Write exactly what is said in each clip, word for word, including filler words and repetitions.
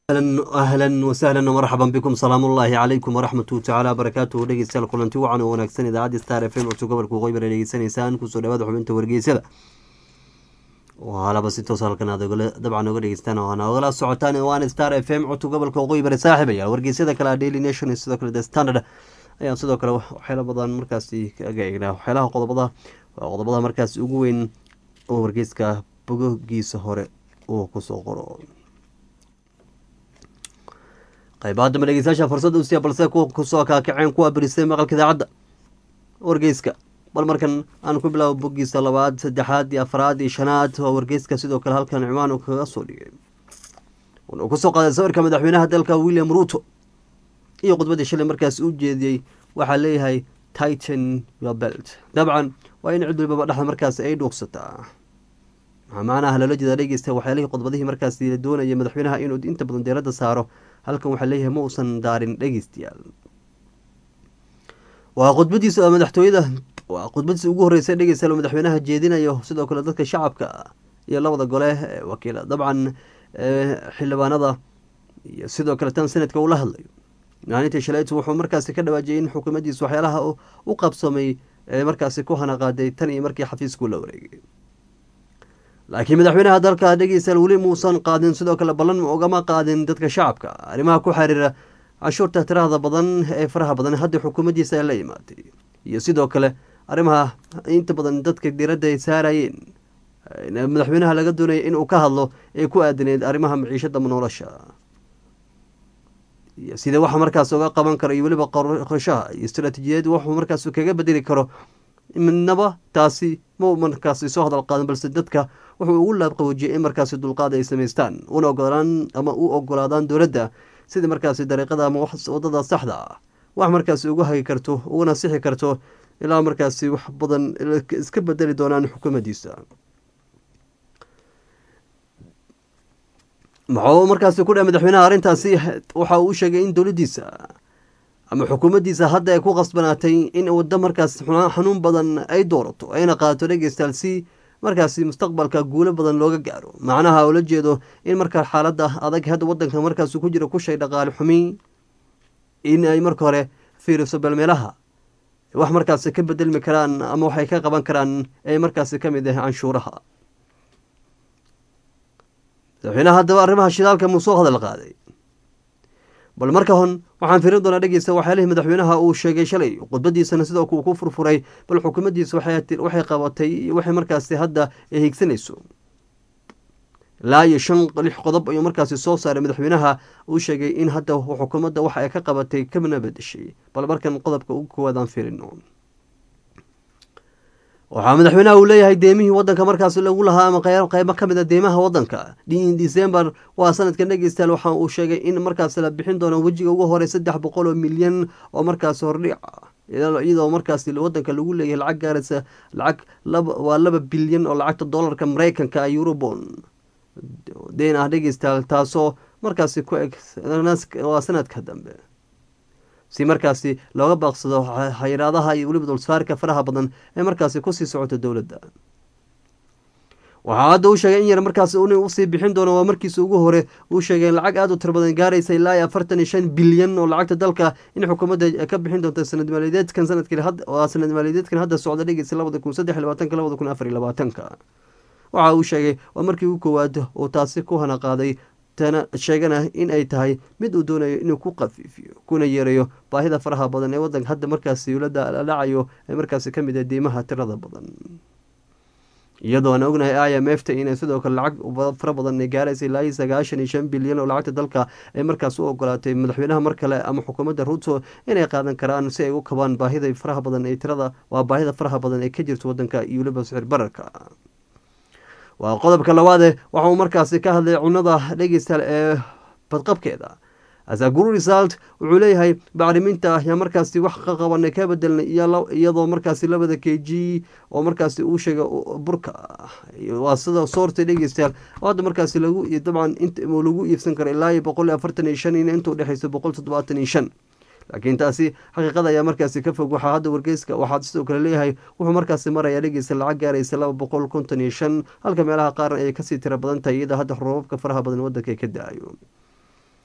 أهلا أهلا وسهلا ومرحبا بكم. سلام الله عليكم ورحمة تعالى وبركاته. dhegeystayaal kulanti wacan oo wanaagsan idaacadda Star F M codka gobolka Waqooyi Bari dhegeysanaysaan kusoo dhawaada xubinta wargeysyada waa laba si toos halkan aad dabcan uga dhegeystaan oo ana ogala socotaan waan Star F M codka gobolka Waqooyi Bari saaxiibaya wargeysyada kala Daily Nation iyo sidoo kale The Standard ayaa sidoo kale waxyaalo badan markaasi kaga eegnaa waxyaalaha qodobada qodobada markaasi ugu weyn oo wargeyska bogogiisa hore uu ku soo qoro qaybaada madhegeysaasha fursad u siiya balse ku soo kaakaceen kuwa birisay maqalka idaacadda wargeyska bal markan aan ku bilaabo bogiisa labaad saddexaad iyo afraad iyo shanaad oo wargeyska sidoo kale halkan ciwaan uu kaga soo dhigay wuxuu ku soo qaaday sawirka madaxweynaha dalka William Ruto iyo khudbadii shalay markaas u jeediyay waxaa leeyahay tighten your belt. dabcan waa in cid walba dhaxda markaas ay dhuuqsataa macnaha lala jeeda dhegeysta waxyaalihii khudbadihii markaas la doonayay madaxweynaha inuu inta badan diiradda saaro halkan waxaa leeyahay ma uusan daarin dhegeystayaal waa khudbadiisa madaxtooyada waa khudbadiisa ugu horreysay dhegeystayaal madaxweynaha jeedinayo sidoo kale dadka shacabka iyo labada gole wakiila dabcan xildhibaanada iyo sidoo kale tan sanadka uu la hadlayo maalintii shalaytu wuxuu markaasi ka dhawaajiyay in xukuumaddiisa waxyaalaha u qabsamay markaasi ku hana qaaday tan iyo markii xafiisku la wareegay laakiin madaxweynaha dalka dhegeystayaal weli muusan qaadin sidoo kale ballan ugama qaadin dadka shacabka arrimaha ku xiriira canshuurta tirada badan ee faraha badan hadda xukuumaddiisa la yimaatay iyo sidoo kale arrimaha inta badan dadka diiradda ay saarayeen madaxweynaha laga doonaya inuu ka hadlo ee ku aadaneed arrimaha maciishada nolosha iyo sida waxa markaas uga qaban karo iyo weliba qorshaha iyo istaraatiijiyad wuxuu markaas kaga bedeli karo midnaba taasi ma markaasi soo hadal qaadan balse dadka wuxuu ugu laabqaboojiyay in markaasi dulqaad ay samaystaan una ogolaan ama u ogolaadaan dowladda sidii markaasi dariiqada ama wadada saxda ah wax markaasi ugu hagi karto uguna sixi karto ilaa markaasi wax badan iska bedeli doonaan xukuumaddiisa muxuu markaasi ku dhahay madaxweynaha arrintaasi waxa uu sheegay in dowladdiisa ama xukuumaddiisa hadda ay ku qasbanaatay in waddo markaas xanuun badan ay doorato ayna qaadato dhegeystayaal si markaasi mustaqbalka guulo badan looga gaaro macnaha ula jeedo in markaa xaaladda adag hadda waddanka markaas ku jira ku shay dhaqaale xumi in ay marka hore fiiriso balmeelaha wax markaasi ka bedelmi karaan ama waxay ka qaban karaan ee markaasi ka mid ah canshuuraha madaxweynaha haddaba arrimaha shidaalka muu soo hadal qaaday bal marka hon waxaan firin doonaa dhegeysta waxyaalihii madaxweynaha uu sheegay shalay khudbadiisana sidoo kuu ku furfuray bal xukuumaddiisa waxay qabatay waxay markaasi hadda ay higsanayso ilaa iyo shan lix qodob ayuu markaasi soo saaray madaxweynaha uu sheegay in hadda xukuumadda waxa ay ka qabatay kamana bedeshay bal markan qodobka ugu koowaad aan firino waxaa madaxweynaha uu leeyahay deemihii waddanka markaas lagu lahaa ama qaybo ka mid a deemaha waddanka december waa sanadkan dhegeystayaal waxa uu sheegay in markaas la bixin doono wejiga ugu horey saddex boqol oo milyan oo markaas hordhic ah iyadoo markaas waddanka lagu leeyahay lacag gaaraysa lacag waa laba bilyan oo lacagta dollarka maraykanka eurobon deen ah dhegeystayaal taasoo markaasi ku eg waa sanadka dambe si markaasi looga baaqsado hayraadaha iyo weliba dulsaarka faraha badan ee markaasi kusii socota dowladda waxaa hadda uu sheegay in yar markaasi un usii bixin doono waa markiisa ugu hore uu sheegay lacag aada u tiro badan gaaraysa ilaa iyo afartan iyo shan bilyan oo lacagta dalka in xukuumadda ka bixin doonta sanad maaliyadeedkan sanadkii waa sanad maaliyadeedkan hadda socda dhegeysa labada kun saddex iyo labaatanka labada kun afar iyo labaatanka waxa uu sheegay waa markii ugu koowaad uu taasi ku hana qaaday tana sheegana in ay tahay mid uu doonayo inuu ku qafiifiyo kuna yeerayo baahida faraha badan ee waddanka hadda markaasi dowladda dhacayo ee markaasi ka mid ah deymaha tirada badan iyadoo aan ognahay I M F ta inay sidoo kale lacag fara badan ay gaaraysa ilaa iyo sagaashan iyo shan bilyan oo lacagta dalka ay markaas u ogolaatay madaxweynaha mar kale ama xukuumadda Ruto inay qaadan karaan si ay u kabaan baahida faraha badan ee tirada waa baahida faraha badan ee ka jirta waddanka iyo weliba sicir bararka waa qodobka labaade waxa uu markaasi ka hadlay cunada dhegeystayaal ee badqabkeeda as a good result wuxuu leeyahay bacriminta ayaa markaasi wax ka qabanay ka bedelnay iyadoo markaasi labada k g oo markaasi uu sheegay burka waa sida soorta dhegeystayaal oo hadda markaasi lagu dabcan inta lagu iibsan karo ilaa iyo boqol iyo afartan iyo shan in inta u dhexeysa boqol toddobaatan iyo shan laakiin taasi xaqiiqada ayaa markaasi ka fog waxaa hadda wargeyska waxaa sidoo kale leeyahay wuxuu markaasi maraya dhegeysa lacag gaaraysa laba boqol konton iyo shan halka meelaha qaarna ay kasii tira badan tahay iyada hadda roobabka faraha badan waddanka ay ka da-ayo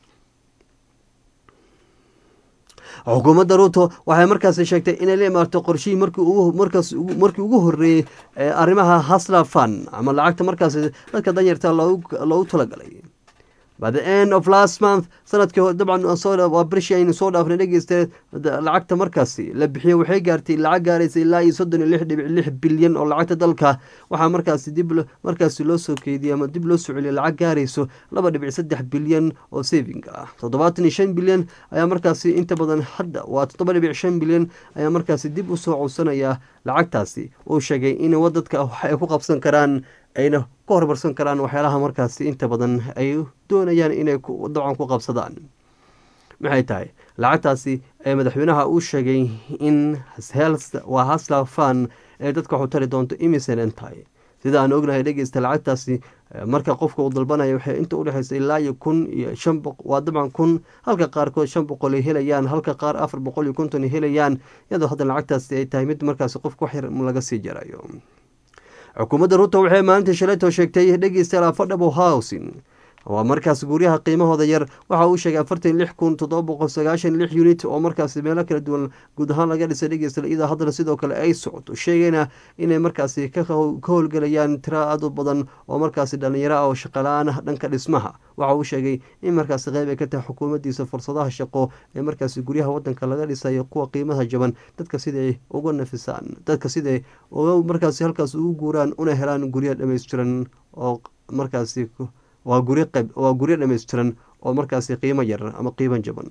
xukuumadda ruto waxay markaasi sheegtay inay la imaarto qorshihii markii ugu markaas markii ugu horreeyey ee arrimaha hasla fun ama lacagta markaasi dadka danyarta loogu loogu talagalay by the end of last month sanadkii dabcan waa bishii aynu soo dhaafnay dhegeysta lacagta markaasi la bixiyey waxay gaartay lacag gaaraysa ilaa iyo soddon iyo lix dhibic lix bilyan oo lacagta dalka waxaa markaasi dib markaasi loo soo keediyey ama dib loo soo celiyay lacag gaarayso laba dhibic saddex bilyan oo saving ah toddobaatan iyo shan bilyan ayaa markaasi inta badan hadda waa toddoba dhibic shan bilyan ayaa markaasi dib usoo codsanaya lacagtaasi uu sheegay in wadadka wax ay ku qabsan karaan ayna ka hormarsan karaan waxyaalaha markaasi inta badan ay doonayaan inay dabcan ku qabsadaan maxay tahay lacagtaasi ee madaxweynaha uu sheegay in waa hasla fun ee dadka waxu tari doonto imisanan tahay sida aan ognahay dhegeysta lacagtaasi marka qofka uu dalbanaya waxay inta udhexeysa ilaa iyo kun iyo shan boq waa dabcan kun halka qaarkood shan boqol ay helayaan halka qaar afar boqol iyo konton ay helayaan iyadoo hadda lacagtaasi ay tahay mid markaasi qofka wax yar laga sii jarayo xukuumadda ruto waxay maalintii shalayto sheegtay dhegeystayaal affordable housing waa markaas guryaha qiimahooda yar waxa uu sheegay afartan lix kun toddoba boqol sagaashan lix unit oo markaasi meelo kala duwan guud ahaan laga dhisay dhegeysta iyadoo haddana sidoo kale ay socoto sheegayna inay markaasi ka howlgelayaan tira aad u badan oo markaasi dhalinyaro ah oo shaqala-aan dhanka dhismaha waxa uu sheegay in markaasi qeyb ay ka tahay xukuumaddiisa fursadaha shaqo ee markaasi guryaha wadanka laga dhisayo kuwa qiimaha jaban dadka siday uga nafisaan dadka siday uga markaasi halkaas ugu guuraan una helaan guryo dhammaystiran oo markaasi waa guryo qayb waa guryo dhammaystiran oo markaasi qiimo yar ama qiimo jaban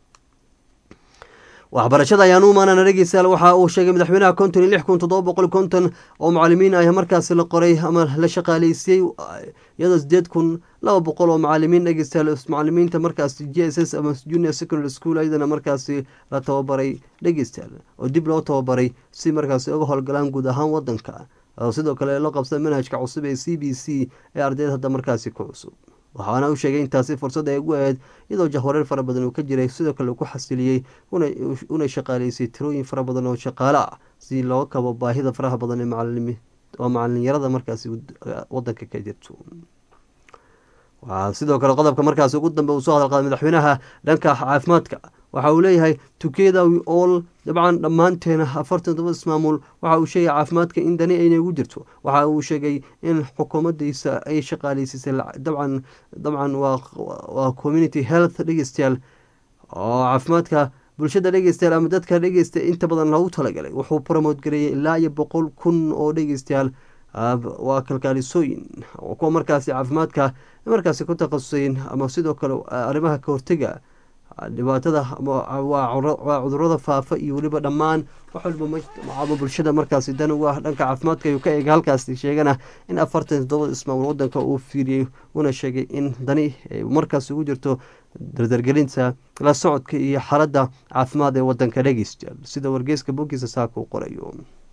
waxbarashada ayaan u imaanana dhegeystayaal waxa uu sheegay madaxweynaha konton iyo lix kun toddoba boqol konton oo macalimiin ah markaasi la qoray ama la shaqaaleysiiyey iyadoo sideed kun laba boqol oo macalimiin dhegeystayaal macalimiinta markaasi j s s ama junior secondary school ayadana markaasi la tababaray dhegeystayaal oo dib loo tababaray si markaasi uga howlgalaan guud ahaan wadanka sidoo kale loo qabsada manhajka cusub ee c b c ee ardayda hadda markaasi ku cusub waxaana uu sheegay intaasi fursad ay ugu ahayd iyadoo jahwareer fara badan uu ka jiray sidoo kale uu ku xasiliyey una shaqaaleysay tirooyin fara badan oo shaqaale ah si loo kabo baahida faraha badan ee macalimi oo macalinyarada markaasi wadanka ka jirto waxaa sidoo kale qodobka markaasi ugu dambe uu soo hadalqaaday madaxweynaha dhanka caafimaadka waxa uu leeyahay together we all dabcan dhammaanteena afartan todoba ismaamul waxa uu sheegay caafimaadka in dani ayna ugu jirto waxa uu sheegay in xukuumaddiisa ay shaqaaleysiisay dabcan dabcan waa community health dhegeystayaal oo caafimaadka bulshada dhegeystayaal ama dadka dhegeysta inta badan loogu talagalay wuxuu promote gareeyay ilaa iyo boqol kun oo dhegeystayaal waa kalkaalisooyin kuwa markaasi caafimaadka markaasi ku takhasusay ama sidoo kale arrimaha ka hortega dhibaatada waa cudurada faafa iyo weliba dhammaan wax walba bulshada markaasi dan ugu ah dhanka caafimaadka ayuu ka eegay halkaasi sheegana in afartan toddoba ismaamul wadanka uu fiiriyey una sheegay in dani markaasi ugu jirto dardargelinta la socodka iyo xaaladda caafimaad ee wadanka dhegeystayaal sida wargeyska boggiisa saaka uu qorayo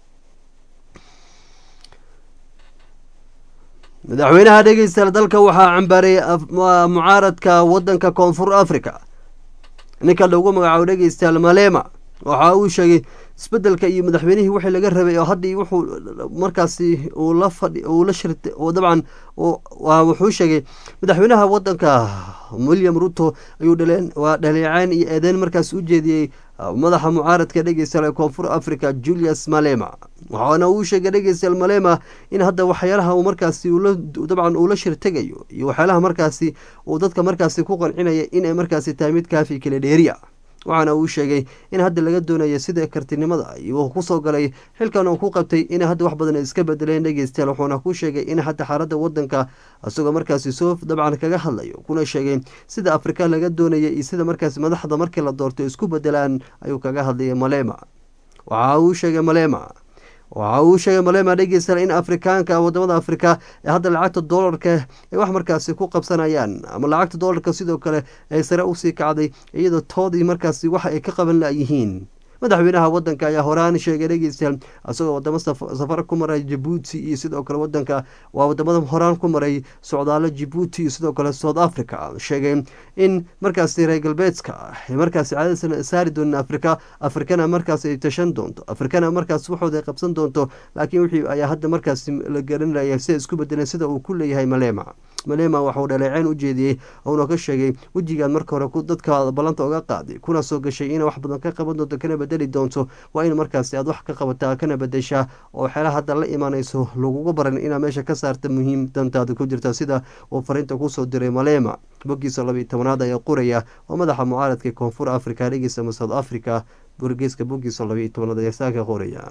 madaxweynaha dhegeystayaal dalka waxaa cambaaray mucaaradka wadanka koonfur africa ninka lagu magacaabo dhegeystayaal malema waxa uu sheegay isbedelka iyo madaxweynihii wixii laga rabay oo haddii wuxuu markaasi uu la fadhi uu la shirtay oo dabcan wuxuu sheegay madaxweynaha wadanka William Ruto ayuu dhaleen waa dhaleeceen iyo eedeyn markaas u jeediyey madaxa mucaaradka dhegeystayaal koonfur Africa Julius Malema waxaana uu sheegay dhegeystayaal Malema in hadda waxyaalaha uu markaasi uu dabcan uu la shirtagayo iyo waxyaalaha markaasi uu dadka markaasi ku qancinaya in ay markaasi tahay mid kaafi kala dheeriya waxaana uu sheegay in hadda laga doonayo sida kartinimada iyo ku soo galay xilkan uu ku qabtay in hadda wax badan iska bedeleen dhageystayaal wuxuuna ku sheegay in hadda xaaladda wadanka asagoo markaasi soo dabcan kaga hadlayo kuna sheegay sida Afrika laga doonayo iyo sida markaasi madaxda markii la doorto isku bedelaan ayuu kaga hadlayay Malema waxa uu sheegay Malema waxa uu sheegay Malema dhegeystayaal in Afrikaanka wadamada Afrika ee hadda lacagta dollarka ay wax markaasi ku qabsanayaan ama lacagta dollarka sidoo kale ay sare u sii kacday iyadoo toodii markaasi waxa ay ka qaban laayihiin madaxweynaha wadanka ayaa horaan sheegay dhegeystayaal asagoo wadamo safar ku maray Djibouti iyo sidoo kale wadanka waa wadamada horaan ku maray socdaalo Djibouti iyo sidoo kale South Africa sheegay in markaasi reer galbeedka markaasi caadada saari doonaan Afrika Afrikana markaasi ay tashan doonto Afrikana markaasi waxooda ay qabsan doonto laakiin wixii ayaa hadda markaasi la garanayay si isku bedelan sida uu ku leeyahay Malema malema waxauu dhaleeceyn u jeediyey uuna ka sheegay wejigaan marka hore dadka ballanta uga qaaday kuna soo gashay inay wax badan ka qaban doonto kana bedeli doonto waa in markaasi aad wax ka qabataa kana bedeshaa oo waxyaalaha hadda la imaanayso laguga baran inaad meesha ka saarta muhiim dantaada ku jirta sida uu fariinta kusoo diray malema boggiisa labiiyo tobanaad ayaa qoraya oo madaxa mucaaradka koonfur africa dhegeysa ama south africa wargeyska boggiisa labiiyo tobanaad ayaa saa ka qoraya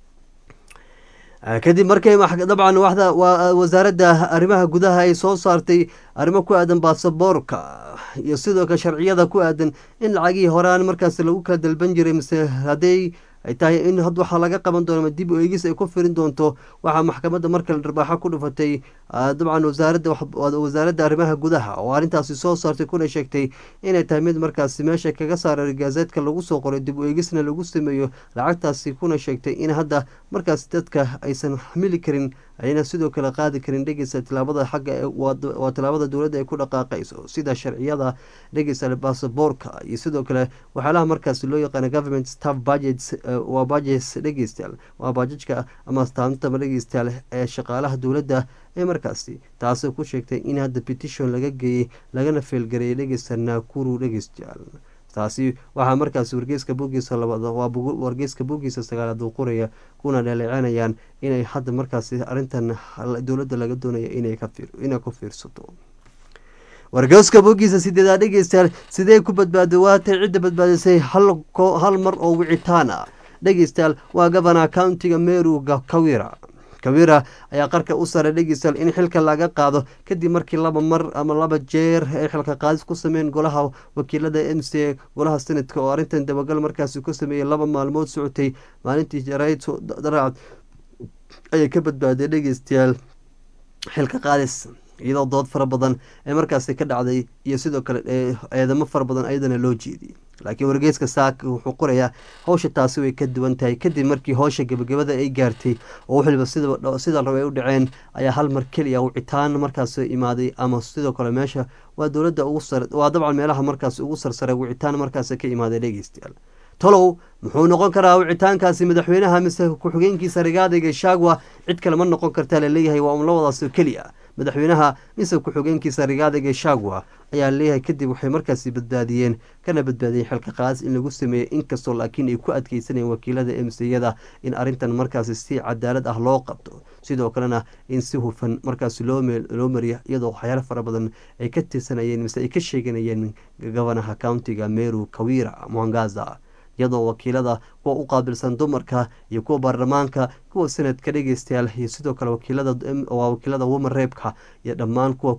kadib markay dabcan waxda wasaaradda arrimaha gudaha ay soo saartay arrimo ku aadan baasaboorka iyo sidoo kale sharciyada ku aadan in lacagihii horaan markaas lagu kala dalban jiray mise hadday ay tahay in had waxaa laga qaban doono dib u eegis ay ku firin doonto waxaa maxkamadda markale dharbaaxo ku dhufatay dabcan wasaaradda wasaaradda arrimaha gudaha oo arrintaasi soo saartay kuna sheegtay inay tahay mid markaasi meesha kaga saaray gaazeedka lagu soo qoray dib u eegisna lagu sameeyo lacagtaasi kuna sheegtay in hadda markaasi dadka aysan xamili karin ayna sidoo kale qaadi karin dhegeysa tilaabada xagga waa tilaabada dowladda ay ku dhaqaaqayso sida sharciyada dhegeysa baasaboorka iyo sidoo kale waxyaalaha markaasi loo yaqaana government staff budgets waa budgets dhegeystayaal waa baajajka ama astaantama dhegeystayaal ee shaqaalaha dowladda ee markaasi taasoo ku sheegtay in hadda petition laga geeyey lagana feelgareeyay dhegeysta naakuru dhegeystayaal taasi waxaa markaasi wargeyska bogiisa labaad waa wargeyska bogiisa sagaalaad uu qoraya kuna dhaleecanayaan inay hadda markaasi arrintan dowladda laga doonaya inay ka fiir inay ku fiirsato wargeyska bogiisa sideedaad dhegeystayaal sidee ku badbaaday waatay cidda badbaadisay hal hal mar oo wicitaan ah dhegeystayaal waa gabana countiga meru kawira kawira ayaa qarka u saray dhegeystayaal in xilka laga qaado kadib markii laba mar ama laba jeer ay xilka qaadis ku sameeyeen golaha wakiilada m c a golaha senatka oo arrintan dabagal markaasi ku sameeyey laba maalmood socotay maalintii jarayd daraacad ayay ka badbaaday dhegeystayaal xilka qaadis iyadoo dood fara badan ee markaasi ka dhacday iyo sidoo kale eedamo fara badan ayadana loo jeediyey laakiin wargeyska saaka wuxuu qorayaa hawsha taasi way ka duwan tahay kadib markii howsha gebagabada ay gaartay oo waliba sida raba ay u dhaceen ayaa hal mar keliya wicitaan markaas imaaday ama sidoo kale meesha waa dowladda ugu sar waa dabcan meelaha markaas ugu sarsaray wicitaan markaas ka imaaday dhegeystayaal tolow muxuu noqon karaa wicitaankaasi madaxweynaha mise ku-xigeenkiisa Rigathi Gachagua cid kale ma noqon kartaa laleeyahay waa un labadaas oo keliya madaxweynaha mise ku-xigeenkiisa Rigathi Gachagua ayaa leeyahay kadib waxay markaasi badbaadiyeen kana badbaadiyeen xilka qaadis in lagu sameeyey inkastoo laakiin ay ku adkeysanayeen wakiilada m c yada in arrintan markaasi si cadaalad ah loo qabto sidoo kalena in si hufan markaasi loo loo mariyo iyadoo waxyaalo fara badan ay ka tirsanayeen mise ay ka sheeganayeen gabanaha countiga Meru Kawira Mwangaza iyadoo wakiilada kuwa u qaabilsan dumarka iyo kuwa baarlamaanka kuwa sanadka dhegeystayaal iyo sidoo kale wakiilada waa wakiilada woman reebka iyo dhammaan kuwa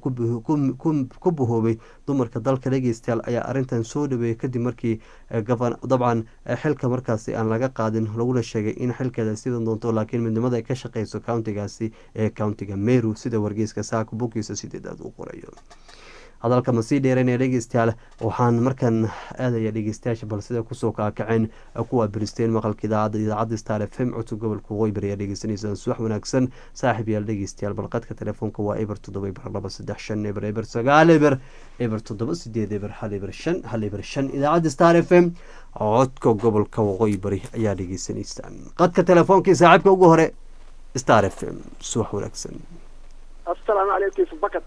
ku buhoobay dumarka dalka dhegeystayaal ayaa arrintan soo dhaweeyay kadib markii dabcan xilka markaasi aan laga qaadin laguna sheegay in xilkeeda sidan doonto laakiin midnimada ay ka shaqeyso countigaasi ee countiga Meru sida wargeyska saaka bogiisa sideedaad u qorayo hadalka ma sii dheeranaya dhegeystayaal waxaan markan aadaya dhegeystayaasha bal sida kusoo kaakaceen kuwa biristeen maqalka idaacadda idaacadda Star F M codka gobolka Waqooyi ayaa dhegeysanaysan subax wanaagsan saaxiib yaal dhegeystayaal balqadka telefoonka waa eber toddoba eber laba saddex shan eber eber sagaal eber eber toddoba sideed eber hal eber shan hal eber shan idaacadda Star F M codka gobolka Waqooyi bari ayaa dhegeysanaysan qadka telefoonka saaxiibka ugu hore Star F M subax wanaagsan assalaamu calaykum bakat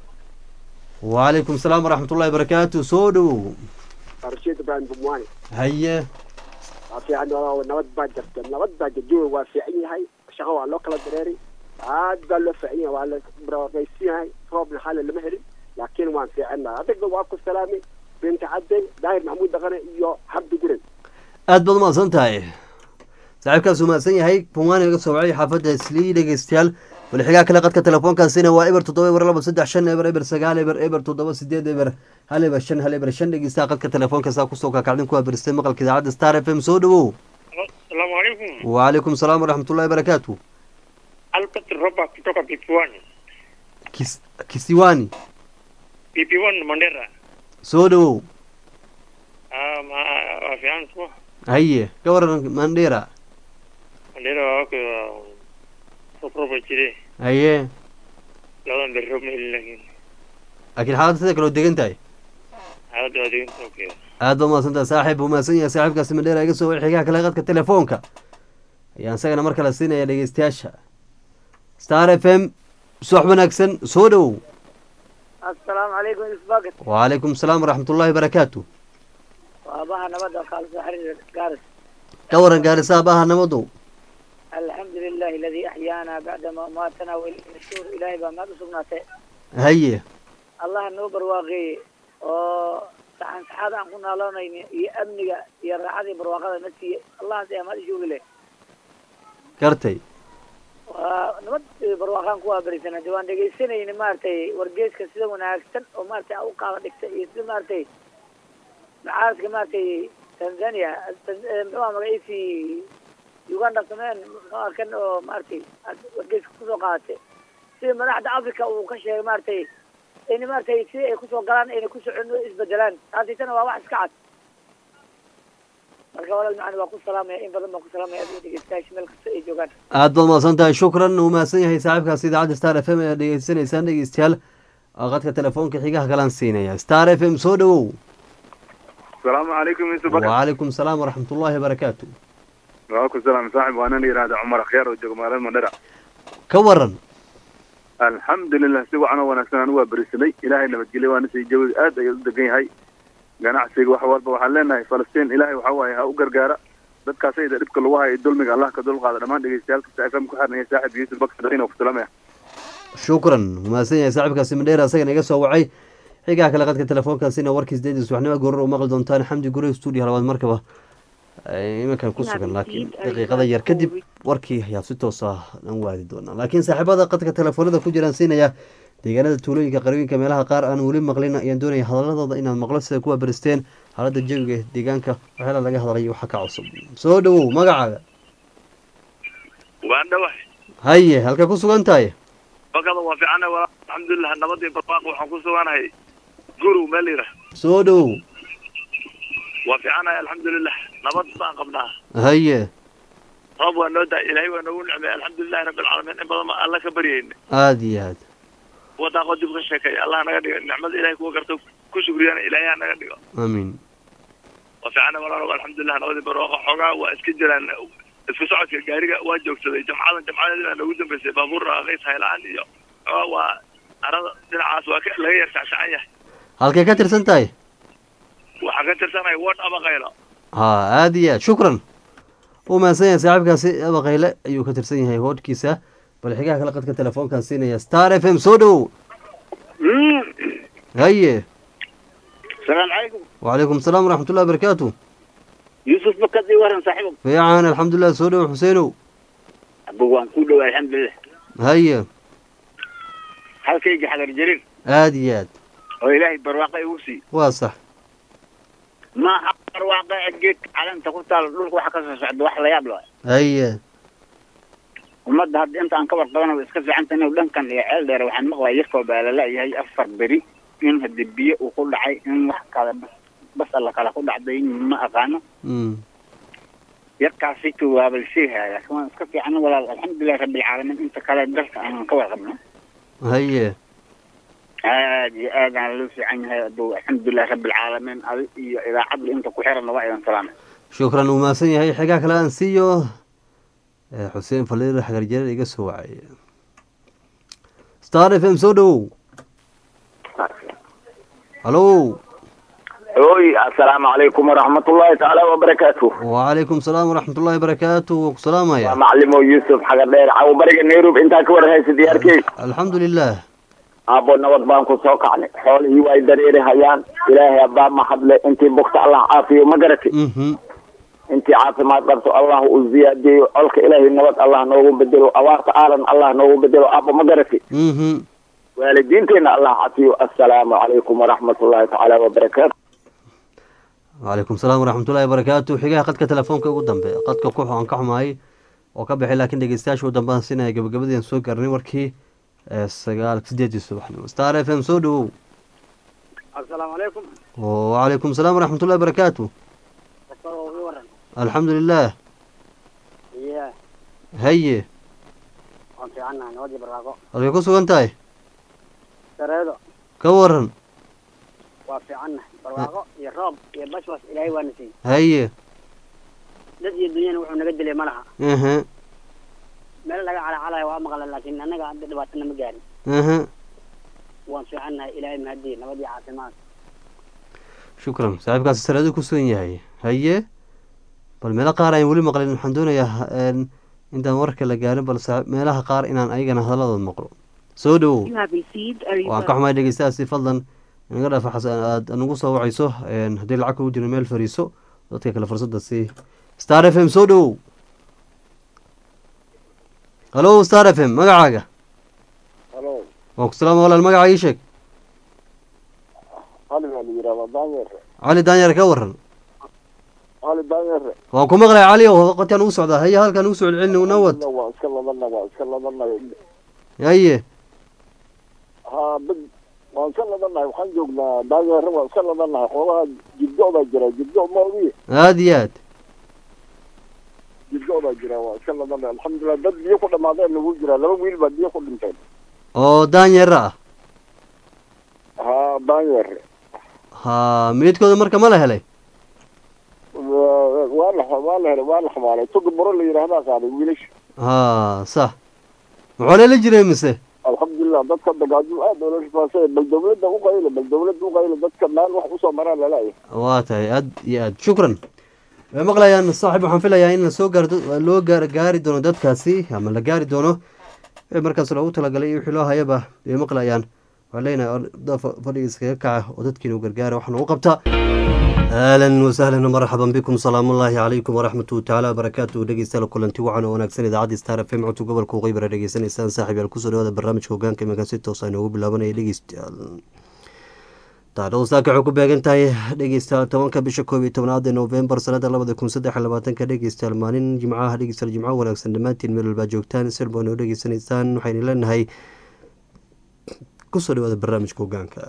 وعليكم السلام ورحمة الله وبركاته سودو رشيد بن بمواني هيا في عندنا نود باجر نود باجر جو وافعيني هاي شغوا على لوكال دراري عاد قال فعيني وعلى رئيسي هاي صوب الحالة المهري لكن وان في عندنا هذاك واقف سلامي بنت عدن داير محمود دغني يو حب جرن أد بدل ما صنتاي صاحب كاسو ما سني هاي بمواني قصوا علي حافظ سلي دقيستيال والحقيقة كلا قد كتلفون كان سنة وإبر تضوي إبر لبا سدح شن إبر إبر سجال إبر إبر تضوي سديد إبر هل إبر شن هل إبر شن دقيستا قد كتلفون كساكو سوكا قاعدين كوا برستم قال كذا عاد ستار إف إم سودو السلام عليكم وعليكم السلام ورحمة الله وبركاته البت الربع كتوكا بيبيواني كيس كيسيواني بيبيوان مندرة سودو آه ما في عنكو هيا كور منديرة مندرة أوكي سوبر بيجري هيا لا ندرب من لكن لكن حاضر سيدك لو دقنتاي هذا دين أوكي هذا ما صنت صاحب وما سنيا صاحب كاس منديرة يقصوا الحقيقة كلا قد كتلفونك يعني سجنا مركز السنة يا دقيستياشها ستار إف إم صح ونكسن سودو السلام عليكم إسباقت وعليكم السلام ورحمة الله وبركاته. وأباها نبدا قال سحر قارس. كورن قارسا بها نمضو. الحمد لله الذي أحيانا بعدما ماتنا وإليه النشور إلهي بما بسبناته. هيا. الله نوبر واقي oo saxan saxada aan ku naaloonayni iyo amniga iyo raaxada barwaaqada nafsi Allah ay ma joogile kartay waa nabad barwaaqan ku abarisan diwaan dhageysanayna maartay wargeeska sida wanaagsan oo maartay u qaada dhigtay iyo sida maartay macaaska maartay Tanzania waa magaciisi Uganda sameyn kan oo maartay wargeeska ku soo qaatay sida madaxda Afrika uu ka sheegay maartay إني ما تيجي كوسو قران إني كوسو عنو إسبدلان هذه سنة واحد سكعت. مركب ولا المعنى وقول سلام يا إن بدل ما قول سلام يا أبي تيجي ملك يجوكان. عبد الله سنتا شكرا وما سنة هي سعيد كاسيد عاد ستار اف ام دي سنة سنة يستاهل أغطى تلفون كحيقة كلام سينا يا ستار اف ام سودو. السلام عليكم يوسف بكر. وعليكم السلام ورحمة الله وبركاته. وعليكم السلام صاحب وأنا نير هذا عمر خير وجمال المدرع. كورن. الحمد لله سوى أنا وأنا سنة هو بريسلي إلهي لما تجلي وأنا سيجوز آد يدقين هاي جناح سيج وحوال بوحلنا فلسطين إلهي وحواي ها وقرقارة بدك سيد ربك الله يدل مج الله كدل قادر ما ندقي سيالك سأفهم كحرنا يساعد يوسف بكر دين وفسلامه. شكرا وما سنة سعيد كاسم دير سجن يجلس وعي حقا كلا قد كتلفون كاسين وركيز ديد سوحنا قرر ومغل دونتان حمدي قرر استوديو هلا مركبة ما كان كوسكن لكن دقيقة ير كدب warkii ayaa si toos ah aan waadi doonaa laakiin saaxiibada qadka telefoonada ku jiraan siinaya deegaanada tuulooyinka qarooyinka meelaha qaar aan weli maqlin ayaan doonaya hadaladooda inaad maqlo sida kuwa baristeen xaaladda jawiga deegaanka waxyaala laga hadlayo waxa ka cusub soo dhawow magacaaga waan dhawahay haye halka ku sugan tahay bakada waa fiicana walaal alxamdulilah nabadii barwaaq waxaan ku suganahay guru meelira soo dhawow waa fiicana alxamdulilah nabad baan qabnaa haye رب ونودا إلهي ونقول الحمد لله رب العالمين إن بدنا الله كبرين عادي عاد ودا قد يبغى شيء الله نقدر نعمل إلهي كوا كرتو كشكريان إلهي أنا نقدر آمين وفعنا ولا رب الحمد لله نودي بروح حقا واسكجل أن في ساعة الجارية واجب سوي جمعة جمعة لنا نودي بس بابور غيث هاي العندي و أنا دلعاس وك لا يرجع شعيه هل كي كتر سنتاي وحاجات ترسمها وات أبغى غيره ها عادي شكرا وما سين صاحبكاسي aba qayle ayuu ka tirsan yahay hoodkiisa bal xigaa kala qadka telefoonkan siinaya star f m soo dhow haye السلام عليكم. وعليكم السلام ورحمة الله وبركاته. يوسف بكدي ورن صاحبك. في عان الحمد لله سو dhow حسينو أبو وان كله الحمد لله. haye halkayga xagar jirin aad iyo aad oo ilaahay barwaaqo igu sii waa sax ma barwaaqo geed calanta ku taal dhulka waxa ka soo socda wax la yaab leh haye ummadda hadda inta aan ka warqabana way iska fiican tahay dhankan iyo ceel dheer waxaan maqlay yarkoo baalala yahay afar beri in hadii biyo uu ku dhacay in wax kala bas alla kala ku dhacday ma aqaano mm yarkaasi ku waabal sheehaya kuma iska fiican walaal alxamdulillah rabbil caalamiin inta kale dalka aan ka warqabno haye aad iyo aad aan loo fiican yahay aduu alxamdulillah rabbil caalamiin adi iyo idaacad inta ku xiran waa idan salaam shukran uma san yahay xigaa kale aan siiyo xuseen faliir xagar jeer iga soo wacay star f m soo dhow hallo oy assalaamu calaykum waraxmatullaahi tacaala wabarakaatuh wacalaykum salaam waraxmatullaahi wabarakaatuh ku salaamaya waa macalimo yuusuf xagar dheer cawo bariga nairobi intaa ka warhaysa diyaarkey alxamdulilah aabbo nabad baan ku soo kacnay xoolihii way dareeri hayaan ilaahay abbaa mahadle intii bogta allah caafiyo ma garatay intii caafimaad qabto allah u ziyaadiyo colka ilaahay nabad allah noogu bedelo abaarta aaran allah noogu bedelo aabbo ma garatay waalidiinteena allah cafiyo assalaamu calaykum waraxmatullaahi tacaala wabarakaatu وعليكم السلام ورحمة الله وبركاته حقيقة قد كتلفونك ugu dambe qadka ku xun ka xumaay oo ka bixi laakiin dhageystayaashu damban sinay gabagabadii soo garnay warkii sagaal sideed subaxnimo star f m soo dhow assalaamu calaykum wa calaykum salaam waraxmat ullahi wabarakaatu alxamdulilah iya haye waan fiicanahay nabadii barwaaqo halkay ku sugan tahay sareedo ka waran waa fiicanahay barwaaqo iyo roob iyo bashwas ilaahay waa nasiin haye dad iyo dunyana wuxuu naga dilay malaha aha meel laga calacalayo waa maqlan laakiin annaga hadda dhibaatana ma gaarin aha waan fiicannahay ilaahay mahadii nabad iyo caafimaad. shukran saaxiibkaasi salaadu ku sugan yahay haye bal meelo qaar ayaan weli maqlin waxaan doonayaa intaan warka la gaarin bal meelaha qaar inaan ayagana hadaladood maqlo soo dhowow waan ka xumahay dhegeystayaasi fadlan inaga dhaafa xasan aada nagu soo wacayso haddii lacag kugu jiro meel fariiso dadka kale fursadda sii star f m soo dhowow halo star f m magacaaga halo waan ku salaama walaal magacaaga ii sheeg cali baa la yidhahdaa daanyeere cali daanyeere ka waran cali daanyeere waan ku maqlay cali o qotaan ugu socdaa haye halkaan ugu soo celcelini nawad waa iska ladana waa iska ladanahay haye ha bid waan iska ladanahay waxaan joognaa daanyeere waa iska ladanahay xoolaha jidgo baa jira jidgo ma ogiye aada iyo aad jidgo baa jira waa iska ladanahay alxamdulilah dad biyo ku dhamaadeen lagu jiraa laba wiil baa biyo ku dhinteen oo daanyeere ah ha daanyeere ha meydkooda marka ma la helay waa la waa la helay waa la xamaalay tuga buro la yidhaahdaa qaaday wiilasha ha sax maxaa leela jiray mise alxamdulilah dadka dagaajul aad oo la shifaasay bal dawladda u qaylo bal dawladda u qaylo dadka meel wax usoo maraan lalaaya waa tahay aad iyo aad shukran way maqlayaan saaxiib waxaan filayaa in lasoo gaardo loo gaar gaari doono dadkaasi ama la gaari doono markaas loogu talagalay wixii loo hayaba way maqlayaan waxaan leenahay fadhiga iskaga kaca oo dadkiina u gargaara wax noogu qabta ahlan wasahlan marxaban bikum salaamu ullaahi calaykum waraxmatuhu tacaala wabarakaatuhu dhegeystayaal kulanti wacan oo wanaagsan idaacadda star f m codka gobolka waqooyi dhegeysanaysaan saaxiib yaal kusoo dhawaada barnaamijka hogaanka iminka si toos a inoogu bilaabanaya dhegeystayaal taariikhdu saaka waxay ku beegan tahay dhegeystayaal tobanka bisha koob iyo tobnaad ee novembar sanada labada kun saddex iyo labaatanka dhegeystayaal maalin jimcaha dhegeystayaal jimco wanaagsan dhammaantiin meel walbaa joogtaan silba noo dhegeysanaysaan waxaynu leenahay kusoo dhawaada barnaamijka hogaanka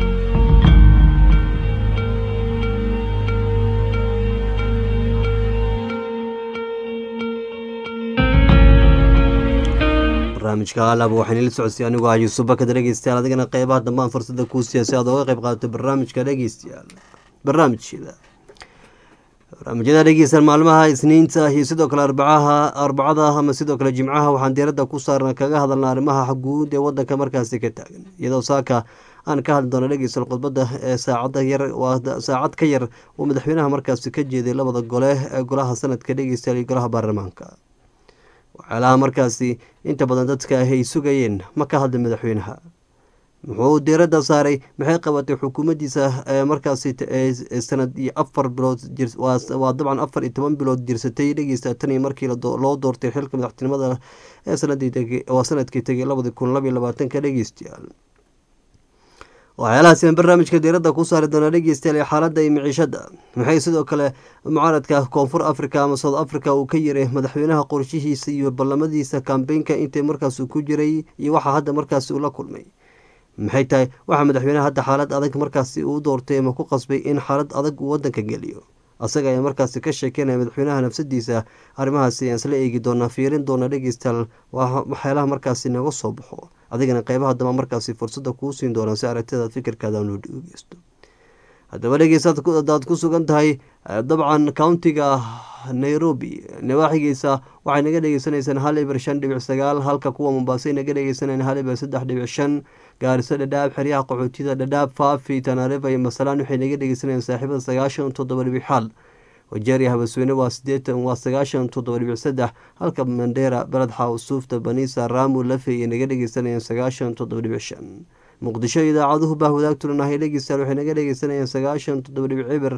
barnaamijka alaaba waxaan ila socodsiy anigoo ah yuusuf bakada dhegeystayaal adigana qeybaha dambaan fursada kuu siiya si aad oga qeyb qaadato barnaamijka dhegeystayaal barnaamijyada barnaamijyada dhegeystayaal maalmaha isniinta iyo sidoo kale arbacaha arbacada ama sidoo kale jimcaha waxaan diiradda ku saarna kaga hadalna arrimaha guud ee wadanka markaasi ka taagan iyadoo saaka aan ka hadli doono dhegeystayaal khudbadda ee saacada yar waa saacad ka yar uu madaxweynaha markaasi ka jeeday labada gole ee golaha sanadka dhegeystayaal iyo golaha baarlamaanka waxyaalaha markaasi inta badan dadka ay sugayeen ma ka hadlay madaxweynaha muxuu diiradda saaray maxay qabatay xukuumaddiisa markaasi sanad iyo afar bilood waa dabcan afar iyo toban bilood jirsatay dhegeysta tan iyo markii loo doortay xilka madaxtinimada ee sanadii waa sanadkii tegay labadi kun labaiyo labaatanka dhegeystayaal waxyaalahaasi aan barnaamijka diiradda ku saari doona dhegeystayaal ee xaaladda iyo miciishadda maxay sidoo kale mucaaradka koonfur africa ama south africa uu ka yiray madaxweynaha qorshihiisa iyo ballamadiisa kambeynka intay markaas ku jiray iyo waxa hadda markaasi uu la kulmay maxay tahay waxaa madaxweynaha hadda xaalad adag markaasi uu doortay ama ku qasbay in xaalad adag uu wadanka geliyo asaga ayaa markaasi ka sheekeynaya madaxweynaha nafsadiisa arrimahaasi ayaan isla eegi doonaa fiirin doona dhegeystayaal waxyaalaha markaasi naga soo baxo adigana qeybaha damba markaasi fursadda kuu siin doonaa si aragtidaad fikirkaada loo dhegeysto haddaba dhegeysta hadaad ku sugan tahay dabcan countiga nairobi nawaaxigiisa waxay naga dhegeysanaysaan hal ibar shan dhibic sagaal halka kuwa mombaasay naga dhegeysanayaan hal ibar saddex dhibic shan gaariso dhadhaab xeryaha qaxootiyada dhadhaab faafi tanariva iyo masalaan waxay naga dhegeysanayaan saaxiibada sagaashan toddoba dhibic xaal wajeeriya habasweyne waa sideetan waa sagaashan toddoba dhibic saddex halka mandheera beledxa usuufta banisa raamu lafe iyo naga dhegeysanayaan sagaashan toddoba dhibic shan muqdisho idaacaduhu baa wadaagtulanahay dhegeystayaal waxay naga dhegeysanayaan sagaashan toddoba dhibic cibir